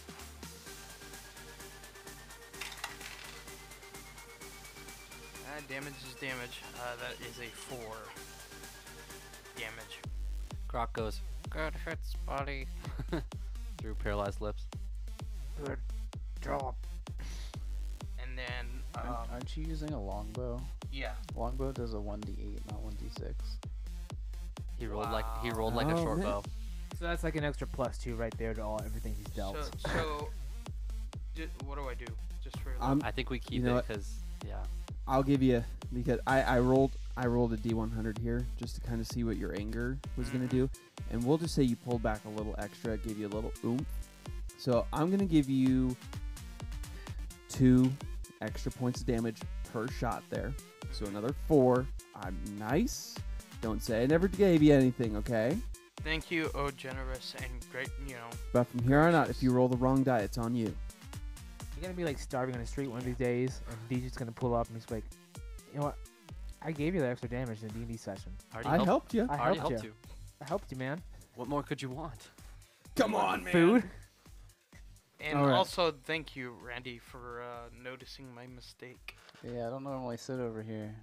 Uh, damage is damage. Uh, that is a four damage. Croc goes, good hits, buddy. Through paralyzed lips. Good job. And then, Aren't, um, aren't you using a longbow? yeah. Longbow does a one d eight, not one d six. He rolled like he rolled like Wow. a short Oh, bow. So that's like an extra plus two right there to all everything he's dealt. So, so ju- what do I do? Just for the- I'm, I think we keep You know it what? because yeah. I'll give you because I, I rolled I rolled a D one hundred here just to kind of see what your anger was gonna Mhm. do, and we'll just say you pulled back a little extra, gave you a little oomph. So I'm gonna give you two extra points of damage per shot there. So another four. I'm nice. Don't say I never gave you anything, okay? Thank you, oh generous and great. You know, But from here on out, if you roll the wrong die, it's on you. You're gonna be like starving on the street one of these days, and Deej's gonna pull up and he's like, you know what? I gave you that extra damage in the D and D session. Already I helped, helped you. I already helped helped you. you. I helped you, man. What more could you want? Come on, man. Food. and All right. also thank you, Randy, for uh, noticing my mistake. Yeah, I don't normally sit over here.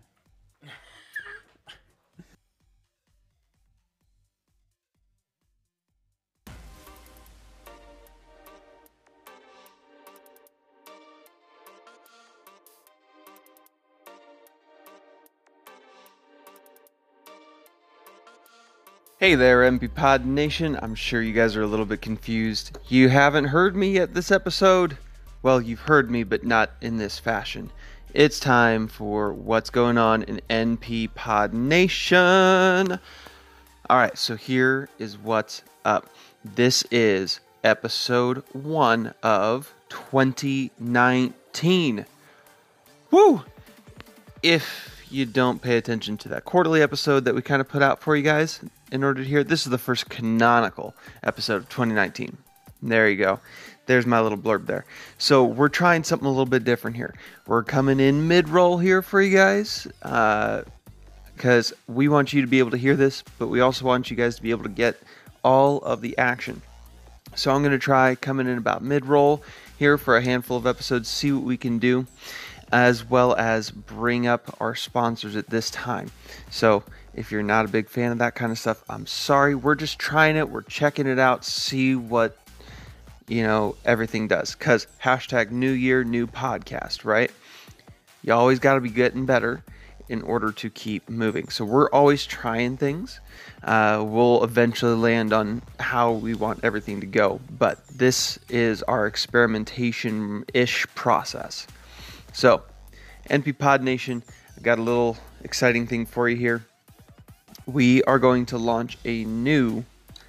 Hey there, M P Pod Nation. I'm sure you guys are a little bit confused. You haven't heard me yet this episode? Well, you've heard me, but not in this fashion. It's time for what's going on in N P Pod Nation. Alright, so here is what's up. This is episode one of twenty nineteen. Woo! If you don't pay attention to that quarterly episode that we kind of put out for you guys in order to hear it, this is the first canonical episode of twenty nineteen. There you go. There's my little blurb there. So we're trying something a little bit different here. We're coming in mid-roll here for you guys because uh, we want you to be able to hear this, but we also want you guys to be able to get all of the action. So I'm going to try coming in about mid-roll here for a handful of episodes, see what we can do, as well as bring up our sponsors at this time. So if you're not a big fan of that kind of stuff, I'm sorry. We're just trying it. We're checking it out, see what, you know, everything does. Because hashtag new year, new podcast, right? You always got to be getting better in order to keep moving. So we're always trying things. Uh, we'll eventually land on how we want everything to go. But this is our experimentation-ish process. So, N P Pod Nation, I got a little exciting thing for you here. We are going to launch a new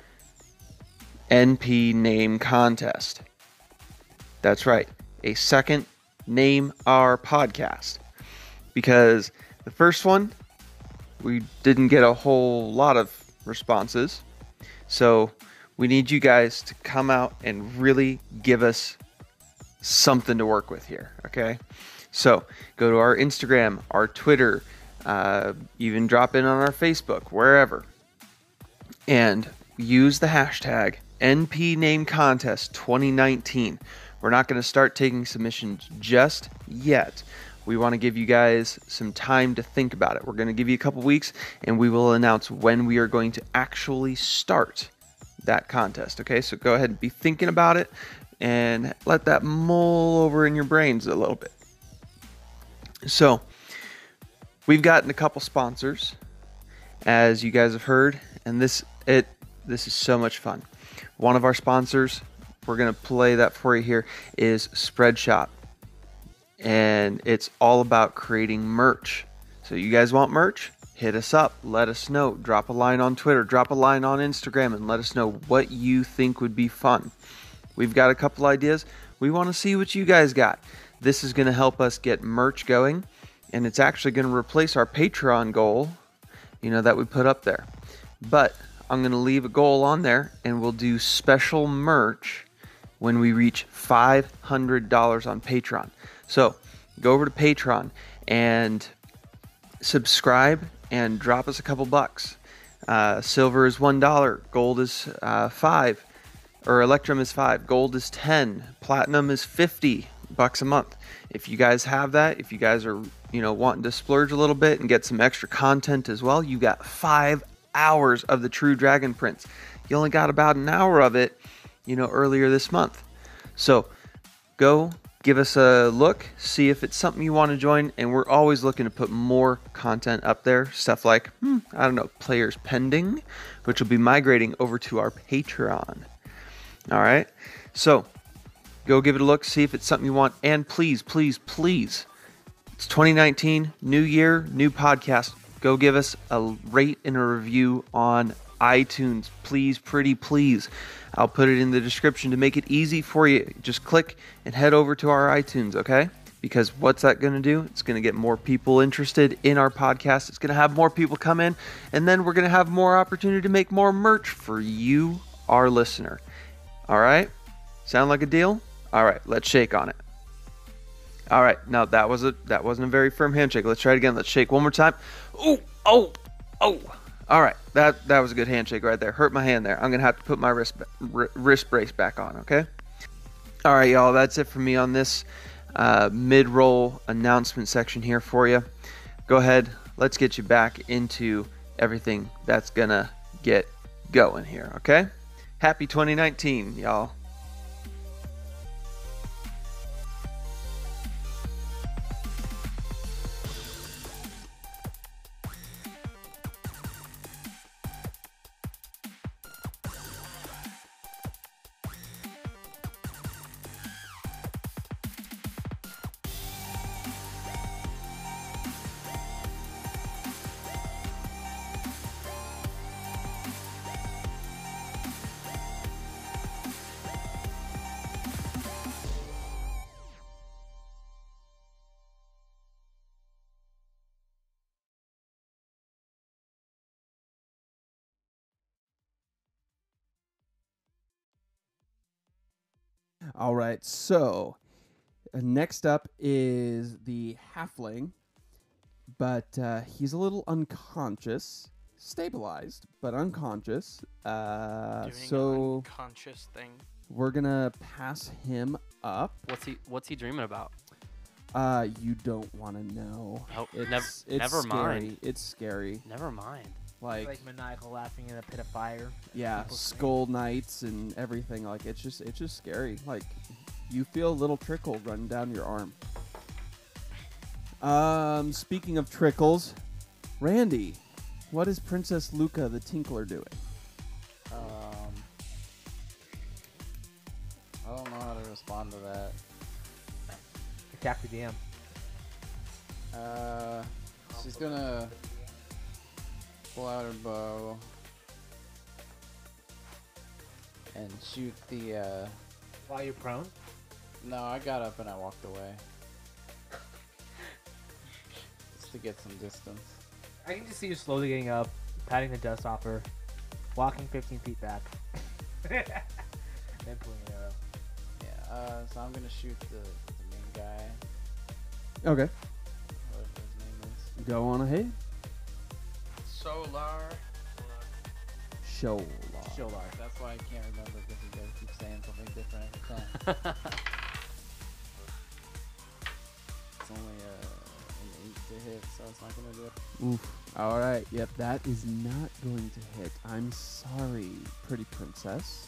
N P name contest. That's right, a second Name Our Podcast. Because the first one, we didn't get a whole lot of responses. So, we need you guys to come out and really give us something to work with here, okay? So go to our Instagram, our Twitter, uh, even drop in on our Facebook, wherever, and use the hashtag N P Name Contest twenty nineteen. We're not going to start taking submissions just yet. We want to give you guys some time to think about it. We're going to give you a couple weeks, and we will announce when we are going to actually start that contest, okay? So go ahead and be thinking about it, and let that mull over in your brains a little bit. So, we've gotten a couple sponsors, as you guys have heard, and this it this is so much fun. One of our sponsors, we're going to play that for you here, is Spreadshop. And it's all about creating merch. So you guys want merch? hit us up. Let us know. Drop a line on Twitter. Drop a line on Instagram and let us know what you think would be fun. We've got a couple ideas. We want to see what you guys got. This is going to help us get merch going, and it's actually going to replace our Patreon goal, you know, that we put up there. But I'm going to leave a goal on there, and we'll do special merch when we reach five hundred dollars on Patreon. So go over to Patreon and subscribe and drop us a couple bucks. Uh, silver is one dollar, gold is uh, five, or Electrum is five, gold is ten, platinum is fifty bucks a month. If you guys have that, if you guys are, you know, wanting to splurge a little bit and get some extra content as well, you got five hours of the True Dragon Prince. You only got about an hour of it, you know, earlier this month. So go give us a look, see if it's something you want to join, and we're always looking to put more content up there. Stuff like, hmm, I don't know, Players Pending, which will be migrating over to our Patreon. All right, so go give it a look, see if it's something you want, and please, please, please, it's twenty nineteen, new year, new podcast. Go give us a rate and a review on iTunes, please, pretty please. I'll put it in the description to make it easy for you. Just click and head over to our iTunes, okay? Because what's that going to do? It's going to get more people interested in our podcast. It's going to have more people come in, and then we're going to have more opportunity to make more merch for you, our listener. All right? Sound like a deal? All right, let's shake on it. All right, now that was a that wasn't a very firm handshake. Let's try it again. Let's shake one more time. Ooh, oh, oh. All right, that that was a good handshake right there. Hurt my hand there. I'm gonna have to put my wrist wrist brace back on. Okay. All right, y'all. That's it for me on this uh, mid-roll announcement section here for you. Go ahead. Let's get you back into everything that's gonna get going here. Okay. Happy twenty nineteen, y'all. All right, so uh, next up is the halfling, but uh, he's a little unconscious, stabilized, but unconscious. Uh, Doing so an unconscious thing. we're gonna pass him up. What's he What's he dreaming about? Uh, you don't want to know. Oh, It's, nev- it's never scary. mind. It's scary. Never mind. Like, Like maniacal laughing in a pit of fire. yeah, people scream. skull knights and everything. Like, it's just it's just scary. Like, you feel a little trickle run down your arm. Um, speaking of trickles, Randy, what is Princess Luca the Tinkler doing? Um, I don't know how to respond to that. Attack the D M. Uh, she's gonna pull out her bow and shoot the. Uh, While you're prone? no, I got up and I walked away. Just to get some distance. I can just see you slowly getting up, patting the dust off her, walking fifteen feet back, then pulling an arrow. Yeah. Uh, so I'm gonna shoot the, the main guy, Okay, whatever his name is. go on ahead. Solar. Show. Sholar. That's why I can't remember because you guys keep saying something different every time. It's only uh, an eight to hit, so it's not gonna do it. Oof. All right. Yep, that is not going to hit. I'm sorry, pretty princess.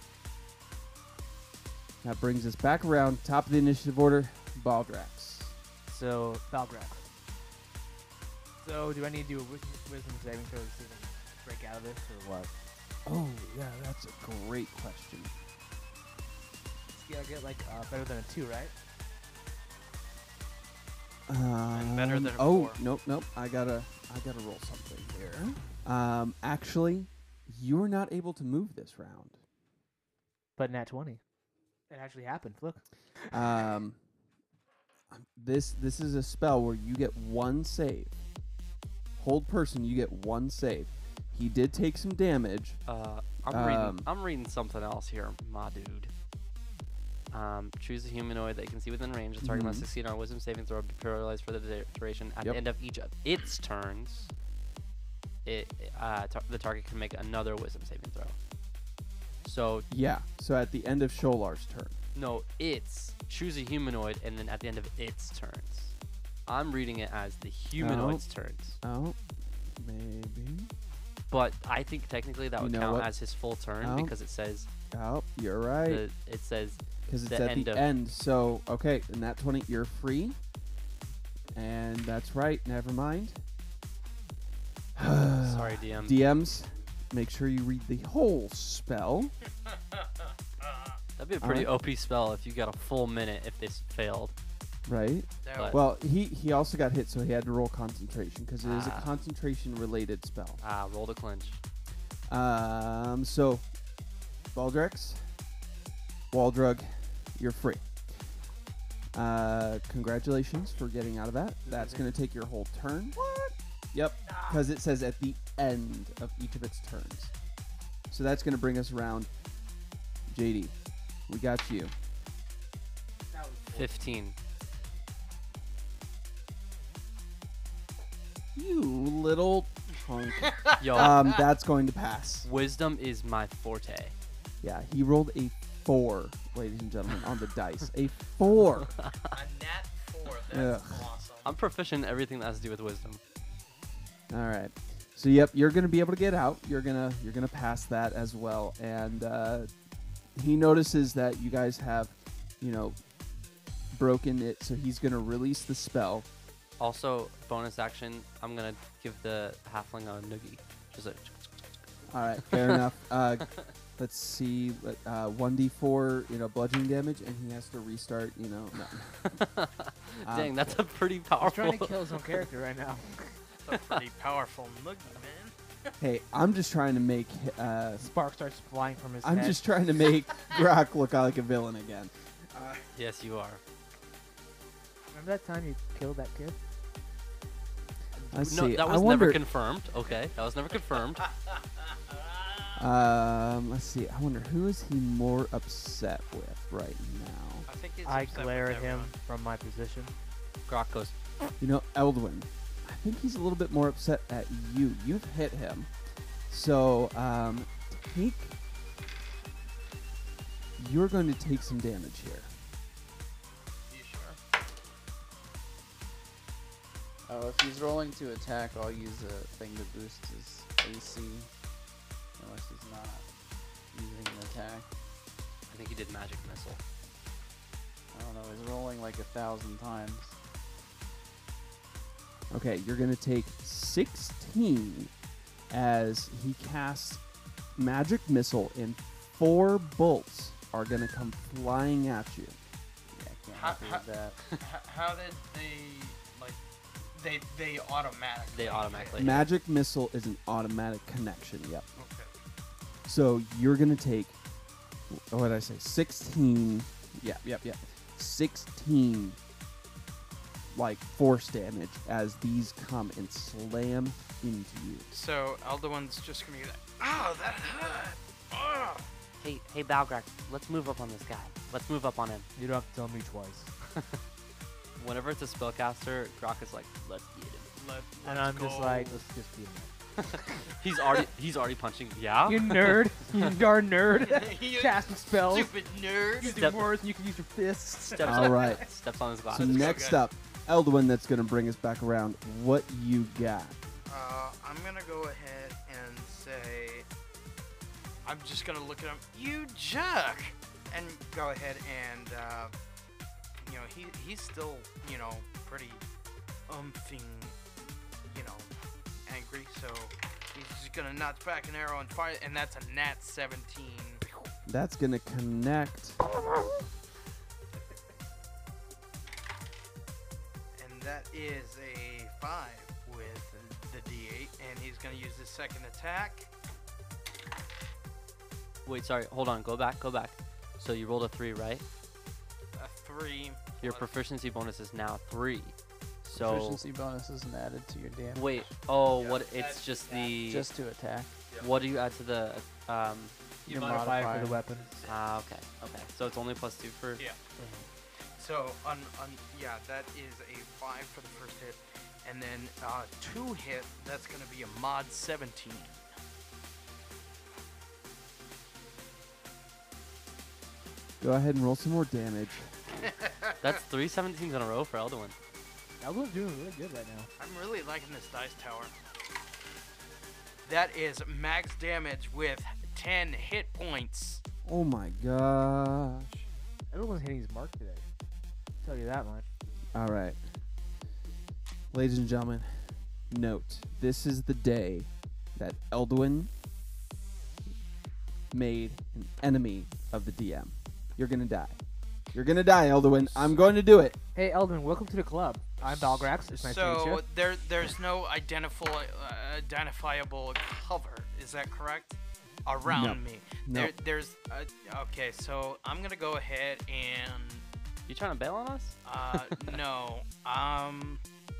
That brings us back around, top of the initiative order, Baldrax. So, Balgrax. So, do I need to do a wisdom, wisdom saving throw to see if I can break out of this, or what? Oh, yeah, that's a great question. See, I get like uh, better than a two, right? Um, better than a oh, four. nope, nope. I gotta, I gotta roll something here. Um, actually, you're not able to move this round. But nat twenty. It actually happened. Look. Um, this this is a spell where you get one save. Hold person, you get one save. He did take some damage. Uh, I'm Um, reading. I'm reading something else here, my dude. Um, choose a humanoid that you can see within range. The target must Mhm. succeed on a Wisdom saving throw, be paralyzed for the du- duration. At Yep. the end of each of its turns, it uh, tar- the target can make another Wisdom saving throw. So Yeah. So at the end of Sholar's turn. no, it's choose a humanoid, and then at the end of its turns. I'm reading it as the humanoid's turns, Oh, maybe. but I think technically that You would know count what? as his full turn Oh. because it says Oh, you're right. the, it says Because it's the at end the of- end. So, okay, in that twenty, you're free. And that's right. Never mind. sorry, D M. D Ms, make sure you read the whole spell. That'd be a All pretty right. O P spell if you got a full minute if this failed. Right? That But- was- Well, he, he also got hit, so he had to roll concentration because it is a Ah. concentration-related spell. Ah, roll to clinch. Um, so, Baldrex, Waldrug, you're free. Uh, congratulations for getting out of that. That's going to take your whole turn. What? Yep, because it says at the end of each of its turns. So that's going to bring us around. J D, we got you. Fifteen. You little punk. Yo, um, that's going to pass. wisdom is my forte. Yeah, he rolled a four, ladies and gentlemen, on the dice. A four. a nat four. That's Ugh. awesome. I'm proficient in everything that has to do with wisdom. All right. So yep, you're gonna be able to get out. You're gonna you're gonna pass that as well. And uh, he notices that you guys have, you know, broken it. So he's gonna release the spell. Also, bonus action, I'm gonna give the halfling a noogie. Just a All right, fair enough. Uh, let's see, uh, one d four, you know, bludgeoning damage, and he has to restart. You know, no. Um, Dang, that's a pretty He's powerful. trying to kill his own character right now. That's a pretty powerful noogie, man. Hey, I'm just trying to make. Uh, Spark starts flying from his I'm head. just trying to make Brock look like a villain again. Yes, you are. Remember that time you killed that kid? Let's No, see. that I was wonder, never confirmed. Okay, that was never confirmed. Um, let's see. I wonder who is he more upset with right now. I think he's I upset with glare at him everyone. from my position. Grok goes. You know, Eldwin. I think he's a little bit more upset at you. You've hit him, so um, take. You're going to take some damage here. You sure? Oh, if he's rolling to attack, I'll use a thing to boost his A C. Unless he's not using an attack. I think he did magic missile. I don't know, he's rolling like a thousand times. Okay, you're going to take sixteen as he casts magic missile, and four bolts are going to come flying at you. Yeah, I can't How- happy how- with that. H- how did they like? They they automatically. They automatically. hit? Magic missile is an automatic connection. Yep. Okay. So you're gonna take, what did I say? Sixteen. Yep, yep, yep. Sixteen, like force damage as these come and slam into you. So Alduin's just gonna be like, "Oh, that hurt! Oh!" Hey, hey, Balgrax, let's move up on this guy. Let's move up on him. You don't have to tell me twice. Whenever it's a spellcaster, Grok is like, let's get him. Let, And let's I'm just go. like, let's just be a He's already he's already punching. Yeah. You nerd. You darn nerd. You Casting spells. stupid nerd. You Step- do worse and you can use your fists. Steps All on, right. Steps on his So glasses. go, next guys. up, Eldwin, that's gonna bring us back around. What you got? Uh, I'm gonna go ahead and say, I'm just gonna look at him. You jerk! And go ahead and, uh, you know, he he's still, you know, pretty umphing, you know, angry. So he's just gonna notch back an arrow and fire, and that's a nat seventeen. That's gonna connect. And that is a five with the he's gonna use his second attack. Wait, sorry. Hold on. Go back. Go back. So you rolled a three, right? A three. Your plus- proficiency bonus is now three. So Proficiency bonus isn't added to your damage. wait. Oh, Yeah, what? that's It's just the. Just to attack. What do you add to the? Um. Your Your modifier for modifier. the weapon. Ah, okay. Okay. So it's only plus two for. Yeah. So on on yeah, that is a five for the first hit, and then uh, two hit. That's gonna be a mod seventeen. Go ahead and roll some more damage. That's three seventeens in a row for Elduin. Eldo's doing really good right now. I'm really liking this dice tower. That is max damage with ten hit points. Oh my gosh. Everyone's hitting his mark today. Tell you that much. All right. Ladies and gentlemen, note this is the day that Elduin made an enemy of the D M. You're going to die. You're going to die, Elduin. I'm going to do it. Hey, Eldon, welcome to the club. I'm Balgrax. It's nice to meet So you. there there's no identifiable uh, identifiable cover. Is that correct? Around No. me. No. There there's uh, okay. So I'm gonna go ahead and You trying to bail on us? uh, no. Um.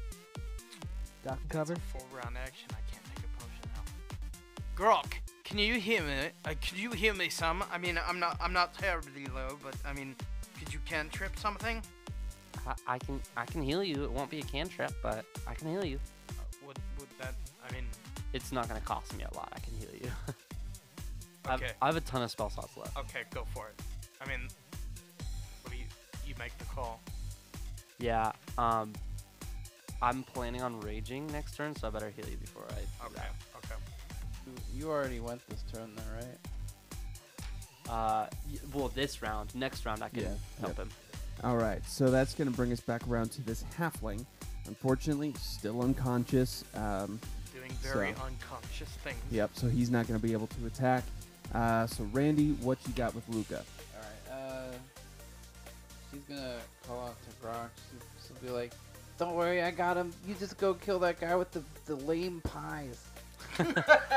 Doc and cover. Full round action. I can't take a potion now. Grok, can you hear me? Uh, could you hear me some? I mean, I'm not I'm not terribly low, but I mean, could you cantrip something? I, I can. I can heal you. It won't be a cantrip, but I can heal you. Uh, would would that? I mean, It's not gonna cost me a lot. I can heal you. I've- okay. I have a ton of spell slots left. Okay, go for it. I mean, what do you you make the call? Yeah. Um. I'm planning on raging next turn, so I better heal you before I. do Okay. Okay. You, you already went this turn, then, right? that. Uh. y- Well, this round. Next round, I can Yeah, help yep. him. All right. So that's going to bring us back around to this halfling. Unfortunately, still unconscious. Um, Doing very So. unconscious things. yep. So he's not going to be able to attack. Uh, so Randy, what you got with Luca? Alright, uh. She's gonna call out to Grok. She, she'll be like, "Don't worry, I got him. You just go kill that guy with the, the lame pies." And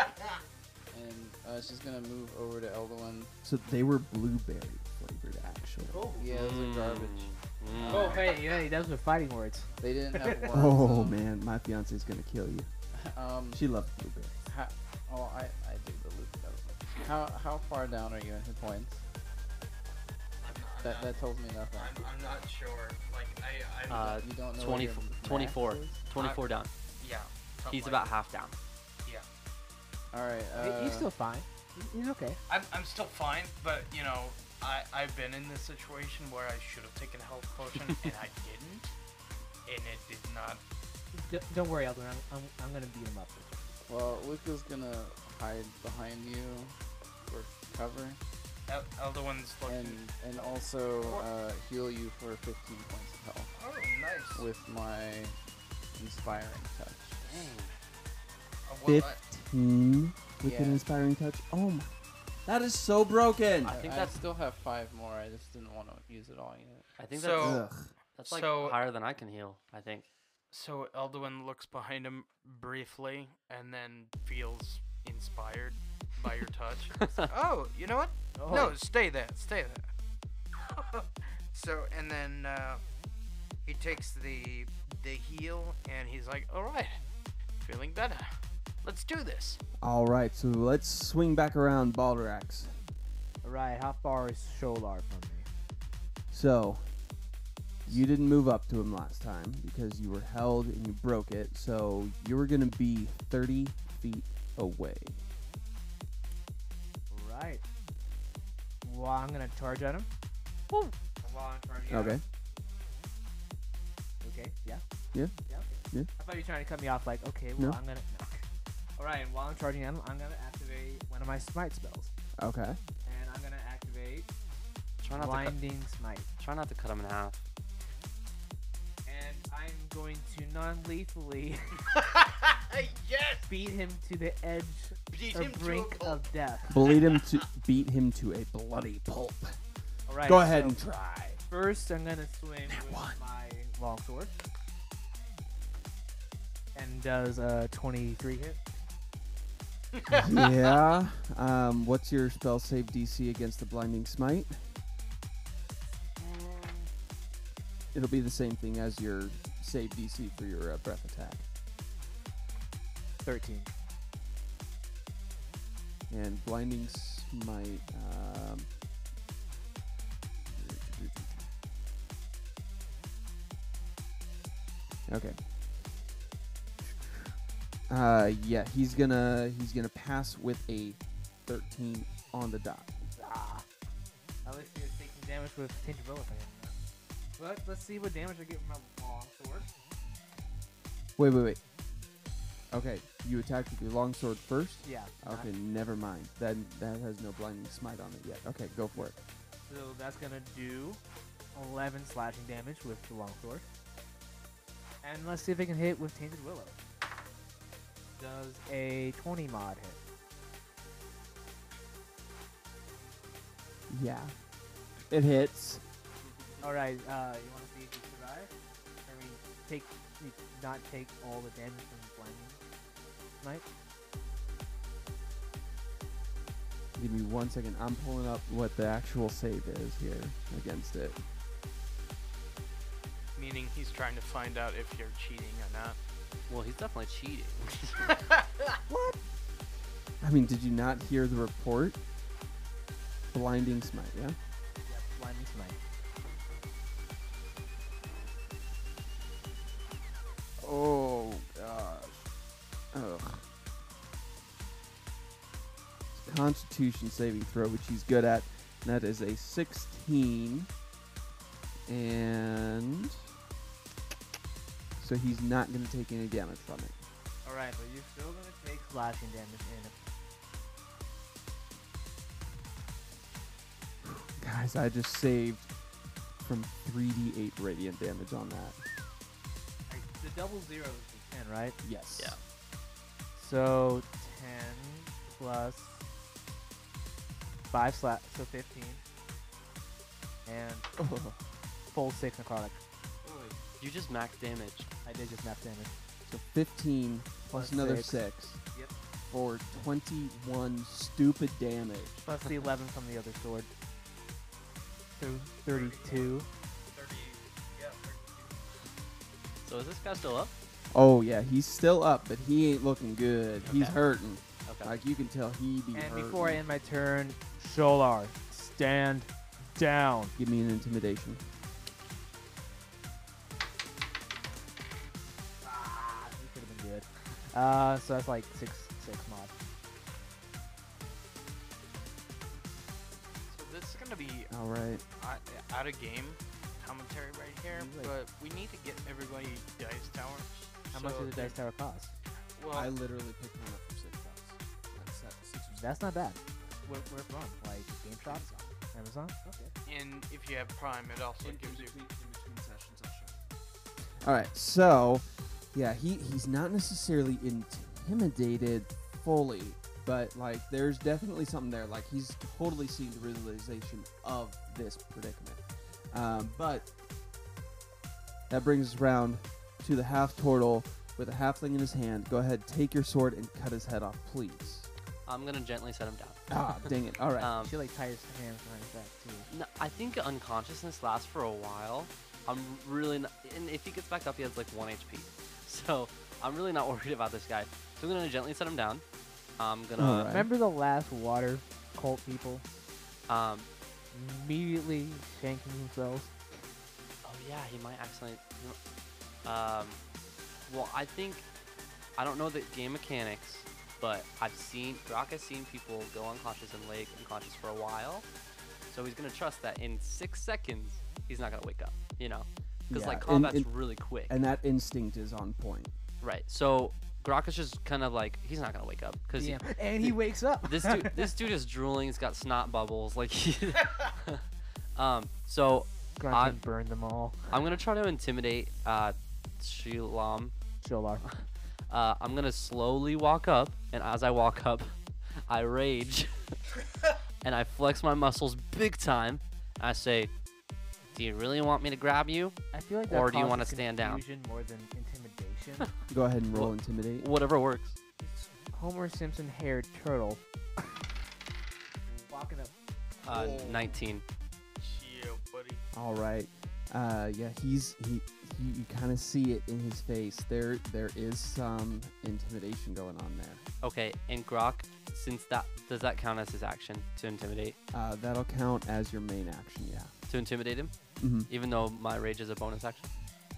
uh, she's gonna move over to Elduin. So they were blueberry flavored, actually. Yeah, those are garbage. Mm. Oh, hey, hey, those are fighting words. They didn't have worms. Oh in them. man, my fiance's gonna kill you. Um, She loves blueberries. how, oh, I, I do the loop. How how far down are you in hit points? That that tells me nothing. I'm, I'm not sure. Like I, I Uh, You don't know. what twenty, your max twenty-four. is? twenty-four down. yeah. something He's like about that. half down. Yeah. All right. He- Uh, He's still fine. He- He's okay. I'm I'm still fine, but you know, I I've been in this situation where I should have taken a health potion and I didn't, and it did not. D- don't worry, Eldon. I'm, I'm, I'm gonna beat him up. Well, Luca's gonna hide behind you for cover, El- Elduin's looking. and and also uh, heal you for fifteen points of health Oh, nice. with my inspiring touch. Uh, well, I- Fifteen with an Yeah. inspiring touch. Oh my! That is so broken. I think I that's- still have five more. I just didn't want to use it all yet. I think So- that's Ugh. that's like so- higher than I can heal. I think. So Elduin looks behind him briefly and then feels inspired by your touch. It's like, oh, you know what? Oh. No, stay there, stay there. So and then uh, he takes the the heal and he's like, all right, feeling better. Let's do this. All right, so let's swing back around Baldrax. Alright, how far is Sholar from me? So you didn't move up to him last time because you were held and you broke it. So you were gonna be thirty feet away. Alright. Well, I'm gonna charge at him. While I'm trying to Okay. Okay, yeah? Yeah. Yeah, okay. Yeah. I thought you were trying to cut me off like, okay, well, No. I'm gonna... No. Alright, and while I'm charging at him, I'm gonna activate one of my smite spells. Okay. And I'm gonna activate Try not to cut, Blinding Smite. try not to cut him in half. And I'm going to non-lethally yes. beat him to the edge Beat or him to a brink pulp. of death. Bleed him to beat him to a bloody pulp. Alright, Go ahead so and try. first I'm gonna swing That with one. my longsword. And does a twenty-three hit? Yeah. Um, what's your spell save D C against the blinding smite? It'll be the same thing as your save D C for your uh, breath attack. thirteen. And blinding smite. Um, okay. Uh, yeah, he's gonna he's gonna pass with a thirteen on the dot. Ah. At least you're taking damage with Tainted Will if I hit him. But let's see what damage I get from my long sword. Wait, wait, wait. Okay, you attacked with your longsword first. Yeah. Okay, never mind. That that has no blinding smite on it yet. Okay, go for it. So that's gonna do eleven slashing damage with the longsword. And let's see if I can hit with Tainted Willow. Does a twenty mod hit? Yeah, it hits. All right. Uh, you want to see if you survive? I mean, take you not take all the damage from the blinding smite. Give me one second. I'm pulling up what the actual save is here against it. Meaning he's trying to find out if you're cheating or not. Well, he's definitely cheating. I mean, did you not hear the report? Blinding smite, yeah? Yep. Blinding smite. Oh, gosh. Ugh. It's Constitution saving throw, which he's good at. And that is a sixteen. And so he's not going to take any damage from it. All right, but you're still gonna take slashing damage in. Guys, I just saved from three d eight radiant damage on that. Like, the double zero is ten, right? Yes. Yeah. So ten plus five slap, so fifteen, and Oh. full six necrotic. You just max damage. I did just map damage. So fifteen plus Plus another six. six. Yep. For twenty-one stupid damage. Plus the eleven from the other sword. So thirty-two. So is this guy still up? Oh yeah, he's still up, but he ain't looking good. He's Okay. hurting. Okay. Like you can tell he be And hurting. before I end my turn, Sholar, stand down. Give me an intimidation. Ah, you could have been good. Uh, so that's like six, six mod. So this is gonna be All right. out, out of game commentary right here, Like- but we need to get everybody dice towers. How much So does the dice tower cost? Well, I literally picked one up for six bucks. That's that six or That's not bad. Where, where from? Like Game Shop? Amazon? Okay. and if you have Prime, it also gives you. All right, so yeah, he he's not necessarily intimidated fully, but like there's definitely something there. Like he's totally seen the realization of this predicament. Um, but that brings us around to the half turtle with a halfling in his hand. Go ahead, take your sword and cut his head off, please. I'm gonna gently set him down. Ah, dang it! All right. Um, She like ties her hands behind his back too. no, I think unconsciousness lasts for a while. I'm really not, and if he gets back up, he has like one H P. So I'm really not worried about this guy. So I'm gonna gently set him down. I'm gonna. Alright. Remember the last water cult people Um. immediately shanking themselves? Oh yeah, he might accidentally. Um. Well, I think I don't know the game mechanics, but I've seen Brock has seen people go unconscious and lay unconscious for a while. So he's gonna trust that in six seconds he's not gonna wake up. You know, because Yeah, like and- combat's and- really quick. And that instinct is on point. Right. So Grok is just kind of like he's not gonna wake up because Damn. And he wakes up. this dude this dude is drooling. He's got snot bubbles. Like, he um. So Grunt I- and burn them all. I'm gonna try to intimidate uh, Shilam. Sholar. Uh, I'm gonna slowly walk up, and as I walk up, I rage, and I flex my muscles big time. I say, "Do you really want me to grab you? I feel like that Or do you causes wanna stand down? confusion more than intimidation. Go ahead and roll Well- intimidate. Whatever works." Homer Simpson haired turtle. Walking up. Uh, Whoa. nineteen. Yeah, buddy. All right. Uh, yeah, he's he. he you kind of see it in his face. There, there is some intimidation going on there. Okay, and Grok, since that does that count as his action to intimidate? Uh, that'll count as your main action. Yeah. To intimidate him, Mm-hmm. even though my rage is a bonus action.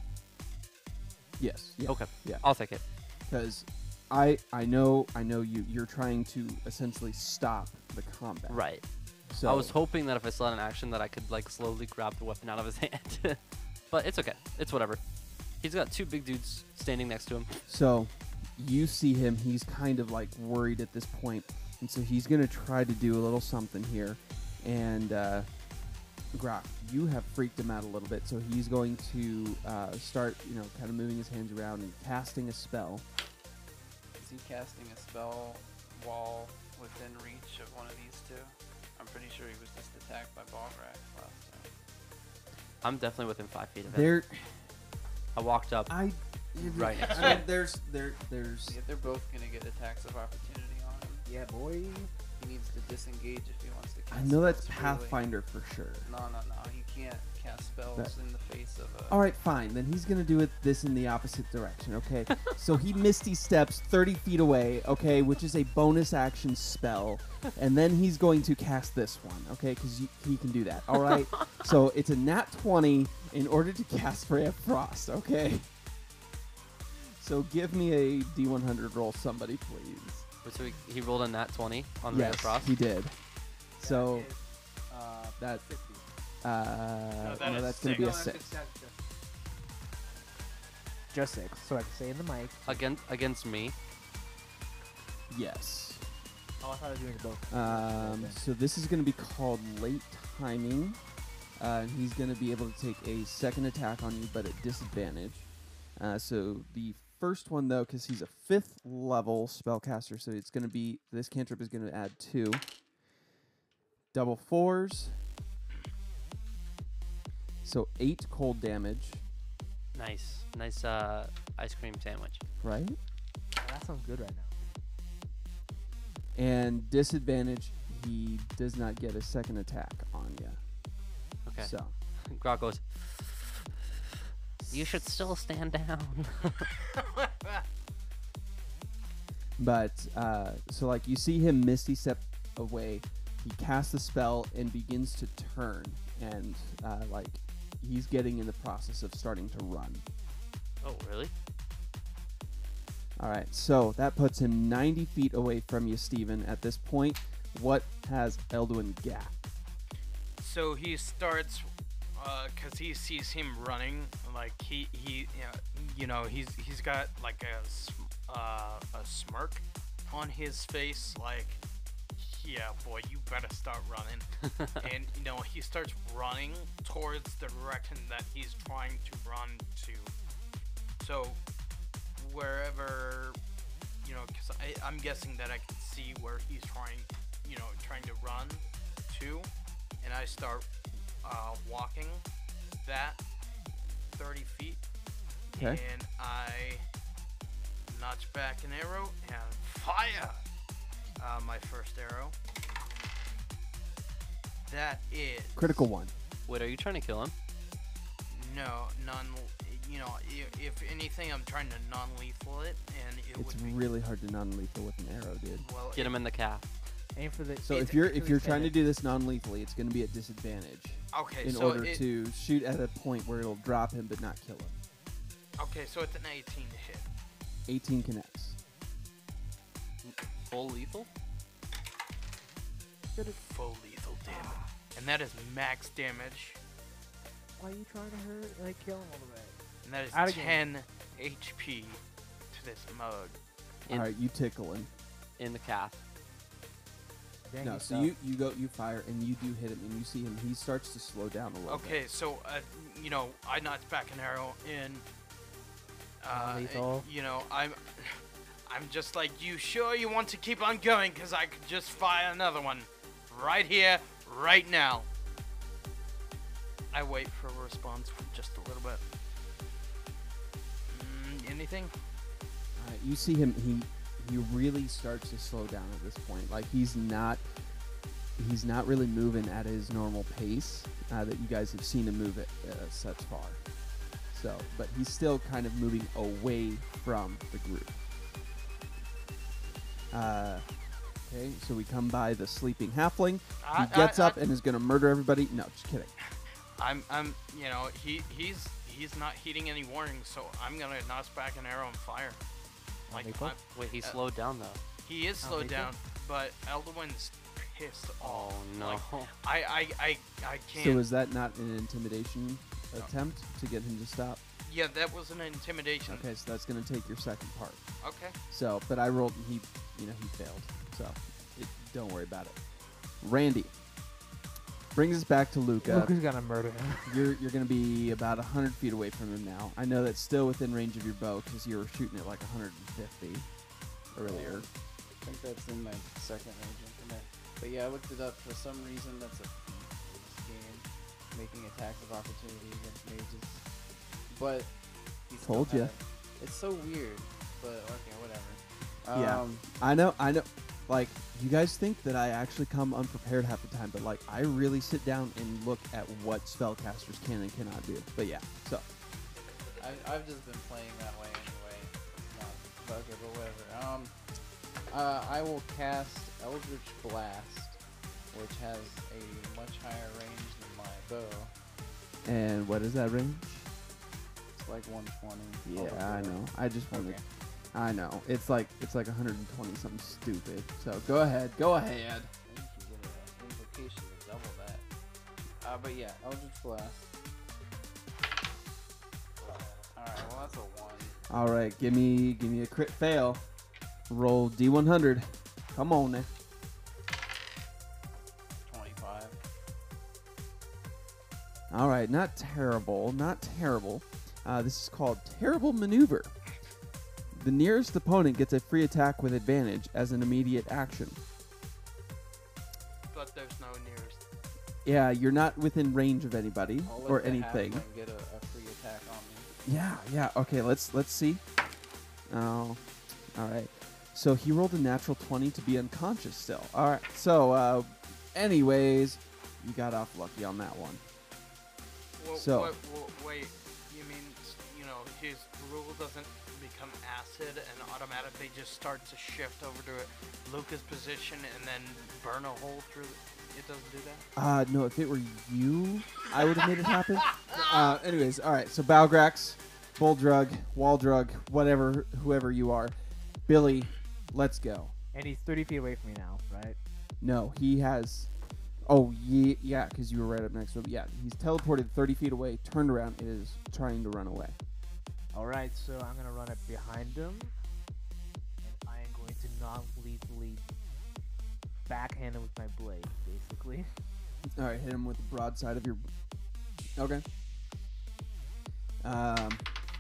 Yes. Yeah. Okay, Yeah. I'll take it. Because I I know I know you you're trying to essentially stop the combat. Right. So I was hoping that if I still had an action that I could like slowly grab the weapon out of his hand. But it's okay. It's whatever. He's got two big dudes standing next to him. So you see him. He's kind of like worried at this point, and so he's gonna try to do a little something here. And uh, Grok, you have freaked him out a little bit, so he's going to uh, start, you know, kind of moving his hands around and casting a spell. Is he casting a spell while within reach of one of these two? I'm pretty sure he was just attacked by Balgrax last time. I'm definitely within five feet of him. There, I walked up. I Right next to I him. mean, there's there there's Yeah, they're both gonna get attacks of opportunity on him. Yeah, boy. He needs to disengage if he wants to cast I know that's spells freely. Pathfinder for sure. No, no, no. He can't cast spells That- in the face of a. All right, fine. Then he's gonna do it this in the opposite direction. Okay. So he misty steps thirty feet away. Okay, which is a bonus action spell, and then he's going to cast this one. Okay, because he can do that. All right. So it's a nat twenty in order to cast Ray of Frost. Okay. So give me a D one hundred roll, somebody, please. So he, he rolled a nat twenty on Ray of Yes, Frost. he did. So Uh, that fifty. uh, that no, is that's gonna be a six. six. Just six, so I can say in the mic. Against against me. Yes. Oh, I thought I was doing it both. Um, Okay. so this is going to be called late timing. Uh, and he's going to be able to take a second attack on you, but at disadvantage. Uh, so the first one, though, because he's a fifth level spellcaster, so it's going to be, this cantrip is going to add two. Double fours. So eight cold damage, Nice, nice uh, ice cream sandwich. right? Oh, that sounds good right now. And disadvantage, he does not get a second attack on you. Okay. So. Grok goes. You should still stand down. But uh, so like you see him misty step away, he casts the spell and begins to turn, and uh, like he's getting in the process of starting to run. Oh, really? All right, so that puts him ninety feet away from you, Steven. At this point, what has Elduin got? So he starts, uh, cause he sees him running, like he he, you know, you know he's he's got like a s- uh, a smirk on his face, like, yeah, boy, you better start running. And you know he starts running towards the direction that he's trying to run to. So wherever, you know, cause I I'm guessing that I can see where he's trying, you know, trying to run to. And I start uh, walking that thirty feet, Okay. and I notch back an arrow and fire uh, my first arrow. That is Critical one. Wait, are you trying to kill him? no non. You know, if, if anything, I'm trying to non-lethal it, and it It's would be really hard to non-lethal with an arrow, dude. well. Get it- him in the calf. Aim for the. So It- if you're for if the you're trying to center. do this non-lethally, it's going to be at disadvantage Okay, in so order it, to shoot at a point where it'll drop him but not kill him. okay, so it's an eighteen to hit. eighteen connects. Full lethal? Full lethal damage, and that is max damage. Why are you trying to hurt, like, kill him all the way? And that is Out again. ten H P to this mug. In, All right, you tickle him. in the calf. Dang, No, he's so tough. you you go you fire and you do hit him and you see him. He starts to slow down a little Okay, bit. so uh, you know, I knocked back an arrow in. Uh, Non-lethal. You know, I'm, I'm just like, you sure you want to keep on going? Cause I could just fire another one, right here, right now. I wait for a response for just a little bit. Mm, anything? All right, you see him. He he really starts to slow down at this point. Like he's not he's not really moving at his normal pace uh, that you guys have seen him move at uh, such far. So, but he's still kind of moving away from the group. Uh, okay, so we come by the sleeping halfling. He I- gets I- up I- and is going to murder everybody. No, just kidding. I'm, I'm, you know, he, he's, he's not heeding any warnings, so I'm gonna notch back an arrow and fire. Like, lethal? I'm- Wait, he Uh, slowed down though. he is Not slowed lethal? down, but Elduin's pissed Oh off. no. Like, I, I, I, I can't. So is that not an intimidation attempt to get him to stop? yeah, that was an intimidation. Okay, so that's going to take your second part. Okay. So, but I rolled and he, you know, he failed. So, it, don't worry about it. Randy brings us back to Luca. Luca's gonna murder him. You're you're going to be about one hundred feet away from him now. I know that's still within range of your bow because you were shooting at like one hundred fifty earlier. I think that's in my second range increment. But yeah, I looked it up. For some reason, that's a feat in this game, making attacks of opportunity against mages. But he still Told ya. had- It's so weird, but okay, whatever. Yeah. Um, I know, I know. Like, you guys think that I actually come unprepared half the time, but like, I really sit down and look at what spellcasters can and cannot do. But yeah, so I, I've just been playing that way anyway. Not, but okay, but whatever. Um, uh, I will cast Eldritch Blast, which has a much higher range than my bow. and what is that range? It's like one twenty. Yeah, I know. I just wanted. Okay. I know. It's like it's like one hundred twenty something stupid. So go ahead, go ahead. I think you get an invocation to double that. Uh, but yeah, Eldritch Blast. Alright, well that's a one. All right, give me give me a crit fail. Roll D one hundred. Come on now. twenty-five. All right, not terrible, not terrible. Uh, this is called Terrible Maneuver. The nearest opponent gets a free attack with advantage as an immediate action. But there's no nearest. Yeah, you're not within range of anybody I'll let or the anything. halfling get a, a free attack on me. Yeah, yeah. Okay, let's let's see. Oh, all right. So he rolled a natural twenty to be unconscious still. All right. So, uh, anyways, you got off lucky on that one. Well, So- what, well, wait, you mean, s- you know, his rule doesn't become acid and automatically just start to shift over to Luca's position and then burn a hole through it? It doesn't do that? Uh, no, if it were you, I would have made it happen. Uh, anyways, all right. So Balgrax, Bulldrug, Waldrug, whatever, whoever you are, Billy, let's go. And he's thirty feet away from me now, right? No, he has. Oh, yeah, yeah, because you were right up next to him. Yeah, he's teleported thirty feet away, turned around, and is trying to run away. All right, so I'm gonna run up behind him, and I am going to non-lethally backhand him with my blade, basically. All right, hit him with the broadside of your. Okay. Um,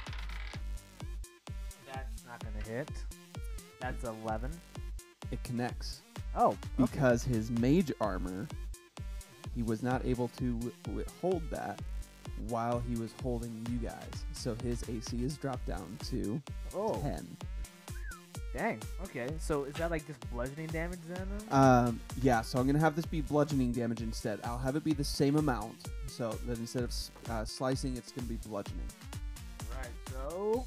That's not gonna hit. That's eleven. it connects Oh, okay. because his mage armor, he was not able to withhold that while he was holding you guys. So his A C is dropped down to Oh, ten. dang. Okay, so is that like just bludgeoning damage then? Um, yeah, so I'm going to have this be bludgeoning damage instead. I'll have it be the same amount. So that instead of s- uh, slicing, it's going to be bludgeoning. Right, so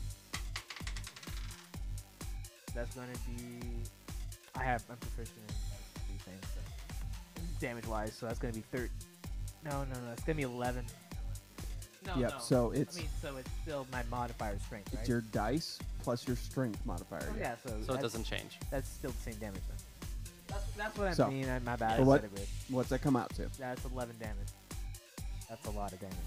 that's gonna be. I have I'm proficient in like, three things, so damage wise. So that's gonna be thirty. No, no, no. It's gonna be eleven. No, Yep, no. so it's I mean, so it's still my modifier strength, right? it's your dice plus your strength modifier. Oh, yeah, so So it that's- doesn't change. That's still the same damage then. That's, that's what I So, mean. I- My bad. for I what- said it weird. What's that come out to? That's eleven damage. That's a lot of damage.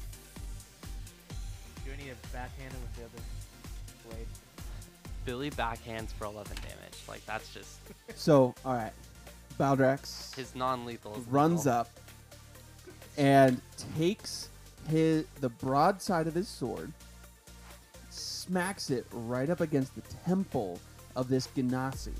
Do I need a backhand with the other blade? Billy backhands for eleven damage. Like that's just So, all right. Baldrax his non-lethal. Is runs lethal. up and takes his the broadside of his sword, smacks it right up against the temple of this Ganassi,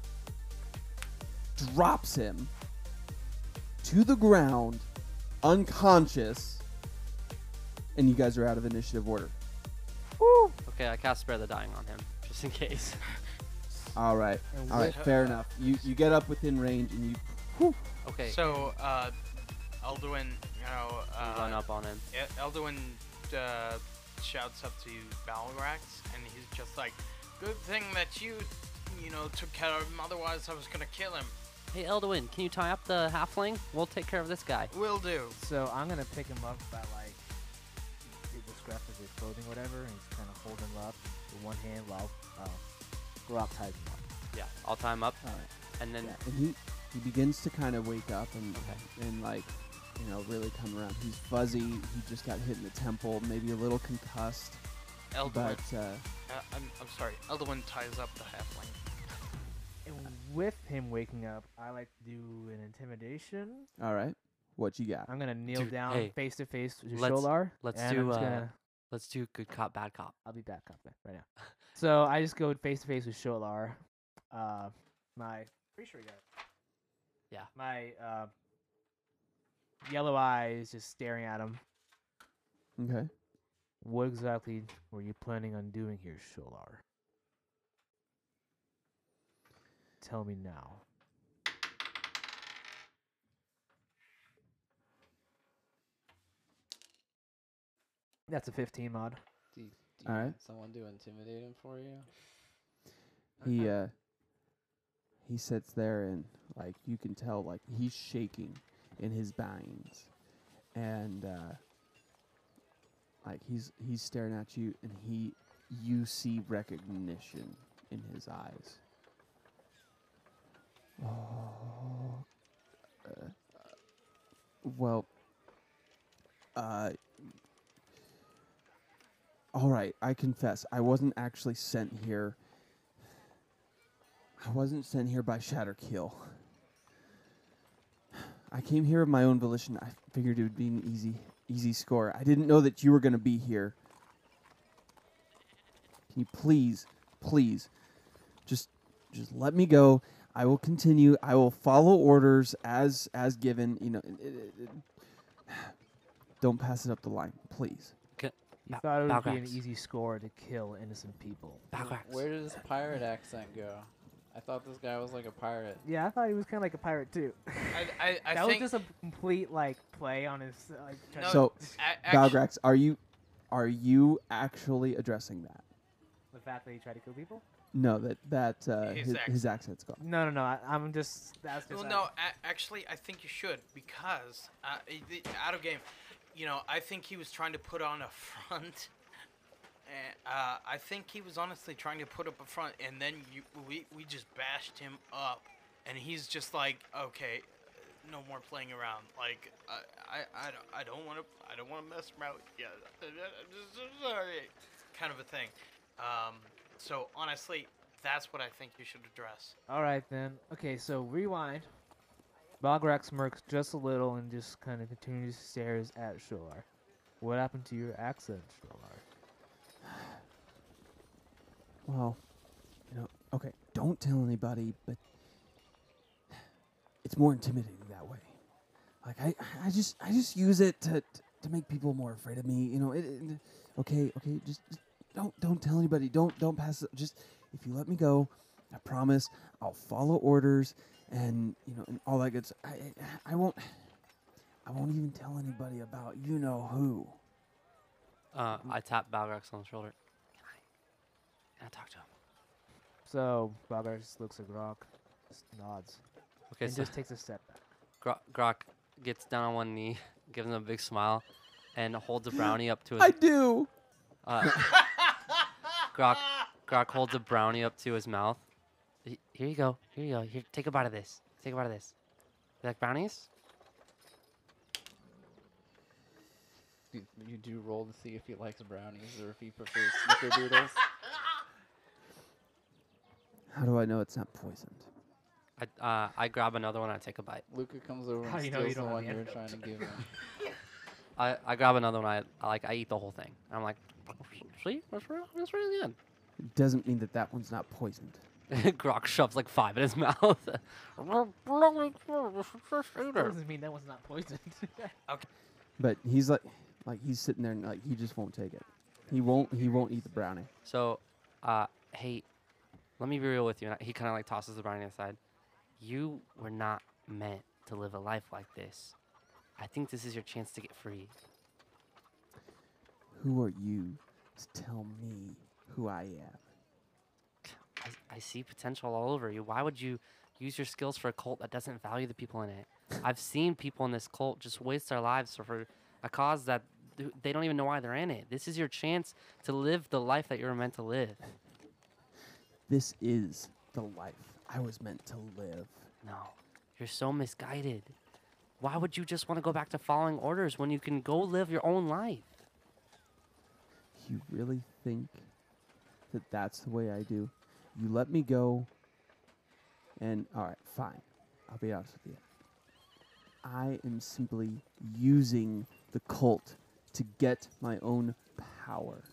drops him to the ground, unconscious, and you guys are out of initiative order. Okay, I cast Spare the Dying on him just in case. All right. And All right. with- Fair enough. You you get up within range and you. Okay. So, uh, Elduin, you know, uh, run up on him. E- Elduin uh, shouts up to Balgrax, and he's just like, "Good thing that you, you know, took care of him. Otherwise, I was gonna kill him." Hey, Elduin, can you tie up the halfling? We'll take care of this guy. Will do. So I'm gonna pick him up by like the scruff of his clothing, or whatever, and just kind of hold him up with one hand while uh, Grok ties him up. Yeah, I'll tie him up, All right. and then Yeah, and he he begins to kind of wake up and Okay. and like you know really come around. He's fuzzy. He just got hit in the temple, maybe a little concussed, Elduin, but uh, uh, I'm, I'm sorry. Elduin ties up the halfling. And with him waking up, I like to do an intimidation. all right. What you got? I'm gonna kneel Dude, down hey, face to face with let's- Sholar. let's and do, I'm just uh, gonna, let's do good cop, bad cop. I'll be back up there right now. So I just go face to face with Sholar. Uh, my pretty sure you got it. Yeah. My uh, yellow eyes just staring at him. Okay. What exactly were you planning on doing here, Sholar? Tell me now. That's a fifteen mod. Do you, do you All right. want someone to intimidate him for you? He uh he sits there and like you can tell like he's shaking in his binds, and uh like he's he's staring at you, and he you see recognition in his eyes. Oh, uh, well, uh, all right. I confess, I wasn't actually sent here. I wasn't sent here by Shatterkill. I came here of my own volition. I figured it would be an easy, easy score. I didn't know that you were going to be here. Can you please, please, just, just let me go. I will continue. I will follow orders as as given. You know, it, it, it, don't pass it up the line, please. You Ba- thought it would be an Balgrax. easy score to kill innocent people. Balgrax. Where did his pirate accent go? I thought this guy was like a pirate. Yeah, I thought he was kind of like a pirate too. I, I, I that think was just a complete like play on his uh, like. trying No, to- So, a- actu- Balgrax, are you are you actually addressing that? the fact that he tried to kill people. No, that that uh, His his, his accent. accent's gone. No, no, no. I, I'm just. That's just. Well, uh, no, a- actually, I think you should because uh, i- the- out of game, you know, I think he was trying to put on a front. And, uh, I think he was honestly trying to put up a front, and then you, we we just bashed him up, and he's just like, okay, uh, no more playing around. Like, I I, I don't I don't want to I don't want to mess around with you. I'm just so sorry, kind of a thing. Um, so honestly, that's what I think you should address. All right then. Okay, so rewind. Balgrax smirks just a little and just kind of continues to stare at Sholar. What happened to your accent, Sholar? Well, you know, okay, don't tell anybody, but it's more intimidating that way. Like I, I just, I just use it to, to, to make people more afraid of me. You know, it, it, okay, okay, just, just don't, don't tell anybody. Don't, don't pass it. Just if you let me go, I promise I'll follow orders, and you know, and all that good stuff. I, I, I won't, I won't even tell anybody about you know who. Uh, I tap Balgrax on the shoulder. Can I? Can I talk to him? So Balgrax just looks at Grok, just nods, Okay, and so just takes a step back. Gro- Grok gets down on one knee, gives him a big smile, and holds a brownie up to his. I do. Uh, Grok, Grok holds a brownie up to his mouth. "H- Here you go. Here you go. Here, take a bite of this. Take a bite of this. You like brownies? You, you do roll to see if he likes brownies or if he prefers snickerdoodles. How do I know it's not poisoned? I uh, I grab another one. I take a bite. Luca comes over How and do you know you steals the don't have one the you were antidote? trying to give him. I, I grab another one. I, I like I eat the whole thing. And I'm like, see, that's really, that's really good. It doesn't mean that that one's not poisoned. Grok shoves like five in his mouth. Doesn't mean that one's not poisoned. But he's like, like he's sitting there and like he just won't take it. He won't. He won't eat the brownie. So, uh, hey, let me be real with you. And he kind of like tosses the brownie aside. You were not meant to live a life like this. I think this is your chance to get free. Who are you to tell me who I am? I, I see potential all over you. Why would you use your skills for a cult that doesn't value the people in it? I've seen people in this cult just waste their lives for, for a cause that th- they don't even know why they're in it. This is your chance to live the life that you're meant to live. This is the life I was meant to live. No, you're so misguided. Why would you just want to go back to following orders when you can go live your own life? You really think that that's the way I do? You let me go, and all right, fine. I'll be honest with you. I am simply using the cult to get my own power.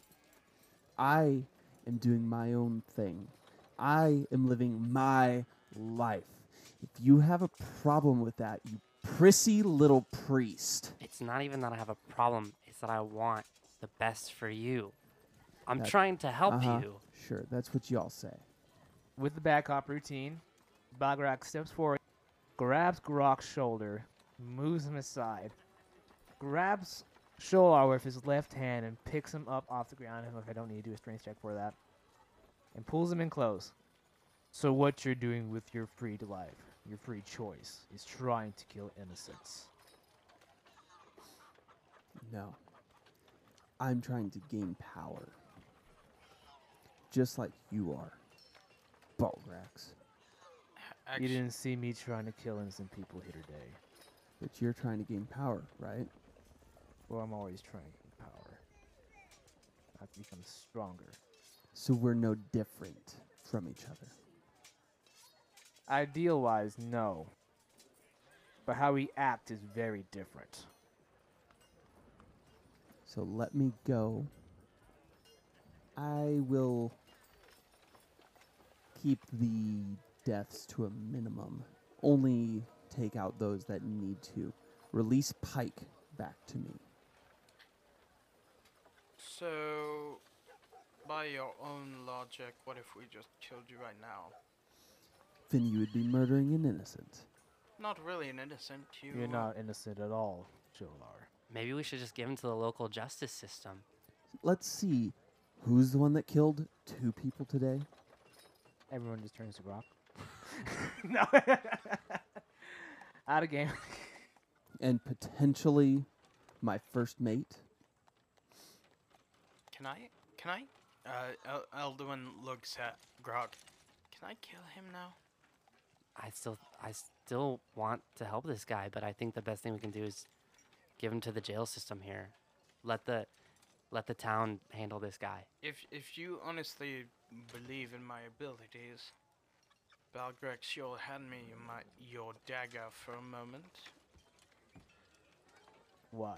I am doing my own thing. I am living my life. If you have a problem with that, you prissy little priest. It's not even that I have a problem. It's that I want the best for you. I'm That- trying to help Uh-huh. you. Sure, that's what y'all say. With the back hop routine, Balgrak steps forward, grabs Grok's shoulder, moves him aside, grabs Sholar with his left hand and picks him up off the ground. I don't know if I don't need to do a strength check for that. And pulls him in close. So what you're doing with your free life, your free choice, is trying to kill innocents. No. I'm trying to gain power. Just like you are. Balgrax. You Actu- didn't see me trying to kill innocent people here today. But you're trying to gain power, right? Well, I'm always trying to gain power. I have to become stronger. So we're no different from each other. Ideal-wise, no. But how we act is very different. So let me go. I will keep the deaths to a minimum. Only take out those that need to. Release Pike back to me. So, by your own logic, what if we just killed you right now? Then you would be murdering an innocent. Not really an innocent. You. You're not innocent at all, Jolar. Maybe we should just give him to the local justice system. Let's see. Who's the one that killed two people today? Everyone just turns to Grok. No. Out of game. And potentially my first mate? Can I? Can I? Uh, El- Elduin looks at Grok. Can I kill him now? I still, I still want to help this guy, but I think the best thing we can do is give him to the jail system here. Let the, let the town handle this guy. If if you honestly believe in my abilities, Balgrex, you'll hand me my your dagger for a moment. Why?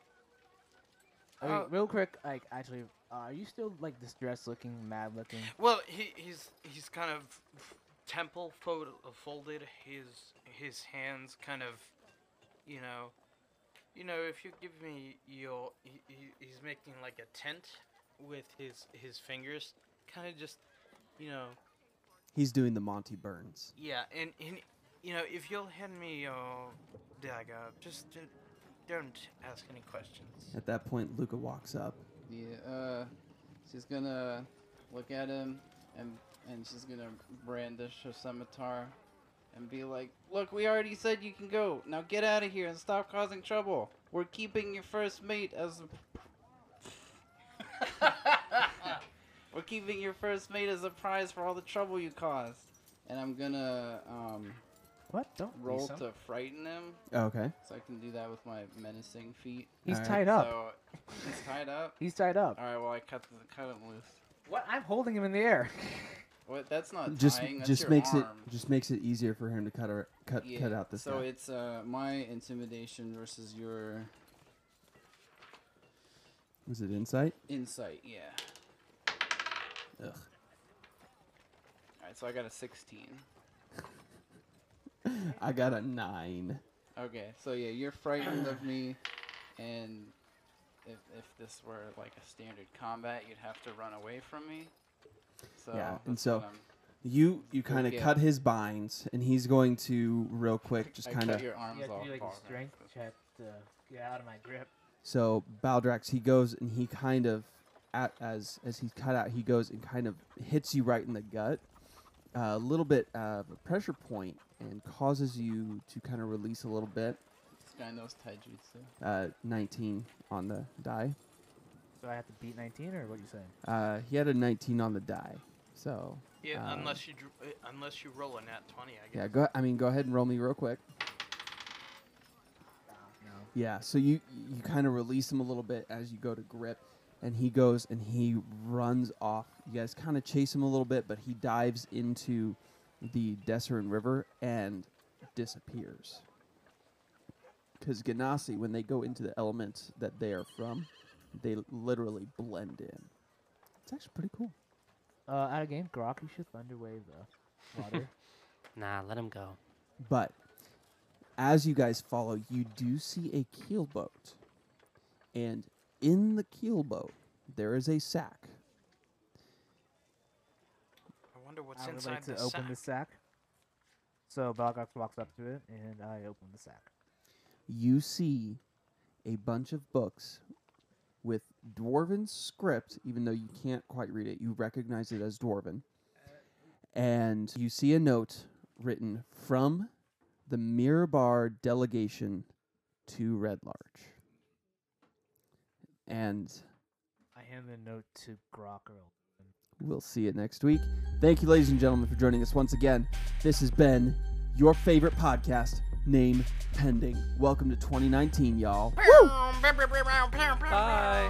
I mean, Uh, real quick, like, actually, uh, are you still, like, distressed looking, mad looking? Well, he he's he's kind of f- temple fo- folded. His his hands kind of, you know, you know. If you give me your, he, he, he's making like a tent with his his fingers, kind of just, you know. He's doing the Monty Burns. Yeah, and, and you know, if you'll hand me your dagger, just uh, don't ask any questions. At that point, Luca walks up. Yeah, uh, she's gonna look at him and and she's gonna brandish her scimitar and be like, "Look, we already said you can go. Now get out of here and stop causing trouble. We're keeping your first mate as a we're keeping your first mate as a prize for all the trouble you caused." And I'm gonna um What? Don't be roll so- to frighten him, Okay. so I can do that with my menacing feat. He's Alright. tied up. So he's tied up. He's tied up. All right, well I cut the, cut him loose. What? I'm holding him in the air. What? That's not Just tying. That's just your makes arm. it just makes it easier for him to cut her, cut Yeah. cut out this So guy. it's uh my intimidation versus your Was it insight? insight. Yeah. Ugh. All right, so I got a sixteen. I got a nine. Okay, so yeah, you're frightened of me, and if if this were like a standard combat, you'd have to run away from me. So Yeah, and that's so what I'm- You you Go kind of get cut him. his binds, and he's going to real quick just I kind cut of. your arms You have to off. do like a Paul. strength check to get out of my grip. So Baldrax, he goes and he kind of, at, as as he's cut out, he goes and kind of hits you right in the gut, a little bit of a pressure point, and causes you to kind of release a little bit. This guy knows taijutsu. Uh, nineteen on the die. So I have to beat nineteen, or what you saying? Uh, he had a nineteen on the die, so Yeah, Um, unless you dr- uh, unless you roll a nat twenty, I guess. yeah. Go. I mean, go ahead and roll me real quick. No. Yeah, so you you kind of release him a little bit as you go to grip, and he goes and he runs off. You guys kind of chase him a little bit, but he dives into the Desserin River and disappears. Because Ganassi, when they go into the elements that they are from, they literally blend in. It's actually pretty cool. Uh, out of game, Grok, you should thunderwave the water. Nah, let him go. But as you guys follow, you do see a keelboat. And in the keelboat, there is a sack. I wonder what's I would inside like to the open sack. the sack. So Balgox walks up to it, and I open the sack. You see a bunch of books with Dwarven script, even though you can't quite read it. You recognize it as Dwarven. And you see a note written from the Mirabar delegation to Red Larch. And I hand the note to Grok. we'll see you next week. Thank you, ladies and gentlemen, for joining us once again. This has been your favorite podcast, Name Pending. Welcome to twenty nineteen, y'all. Bye.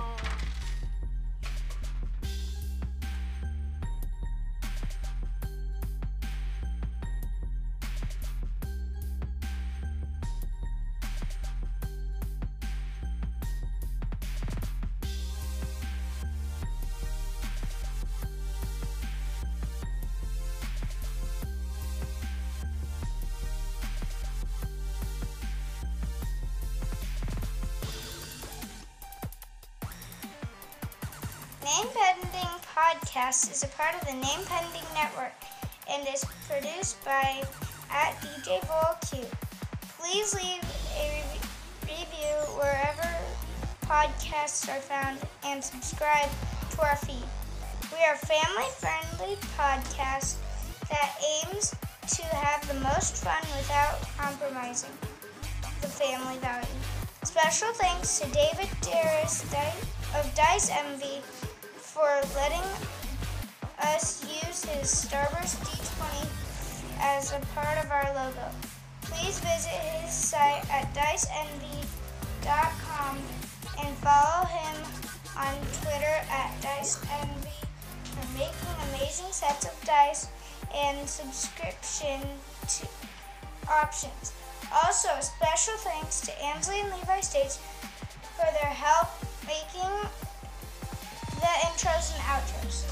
Name Pending Podcast is a part of the Name Pending Network and is produced by at D J Vol Q. Please leave a re- review wherever podcasts are found and subscribe to our feed. We are a family-friendly podcast that aims to have the most fun without compromising the family value. Special thanks to David Darris of Dice Envy for letting us use his Starburst D twenty as a part of our logo. Please visit his site at dice envy dot com and follow him on Twitter at DiceEnvy for making amazing sets of dice and subscription to options. Also, a special thanks to Ansley and Levi States for their help making the intros and outros.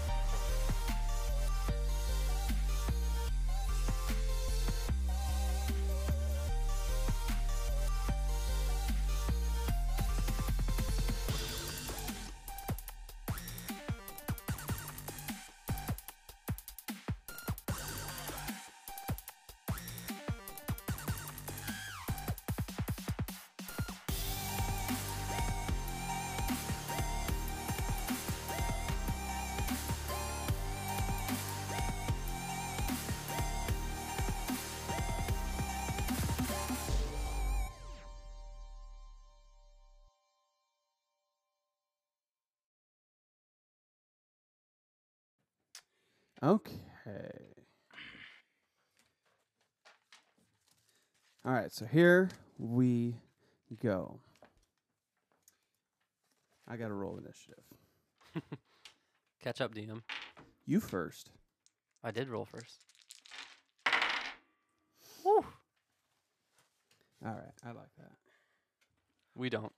Okay. All right, so here we go. I got to roll initiative. Catch up, D M. You first. I did roll first. Woo. All right, I like that. We don't.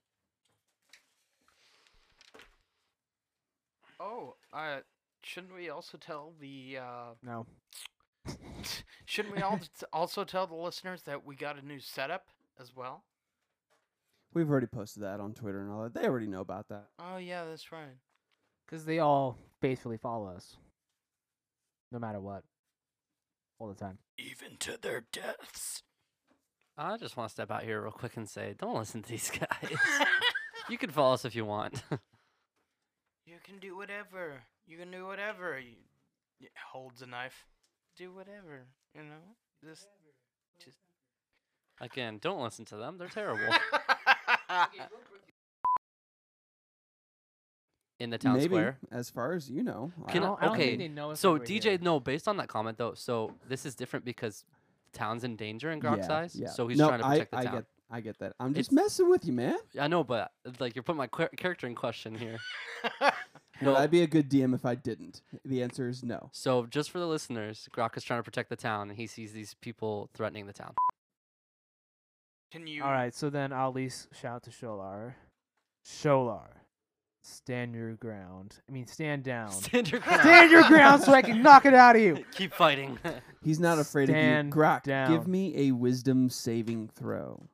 Oh, uh, shouldn't we also tell the uh, No. shouldn't we all t- also tell the listeners that we got a new setup as well? We've already posted that on Twitter and all that. They already know about that. Oh yeah, that's right. Because they all faithfully follow us. no matter what, all the time. Even to their deaths. I just want to step out here real quick and say, don't listen to these guys. You can follow us if you want. You can do whatever. You can do whatever. You, y- holds a knife. Do whatever. You know. Just. Just. Again, don't listen to them. They're terrible. In the town Maybe, square. as far as you know. I Can I don't- don't, I don't okay, think they know if So they were D J, here. no, based on that comment though, so this is different because the town's in danger in Grok's yeah, eyes. yeah. So he's no, trying to I, protect the I town. Get, I get that. I'm just It's- messing with you, man. I know, but like you're putting my qu- character in question here. No, No. I'd be a good D M if I didn't. The answer is no. So just for the listeners, Grok is trying to protect the town, and he sees these people threatening the town. Can you? All right, so then I'll at least shout to Sholar. Sholar, stand your ground. I mean, stand down. Stand your ground. Stand your ground so I can knock it out of you. Keep fighting. He's not afraid Stand of you. Grok, down. give me a wisdom saving throw.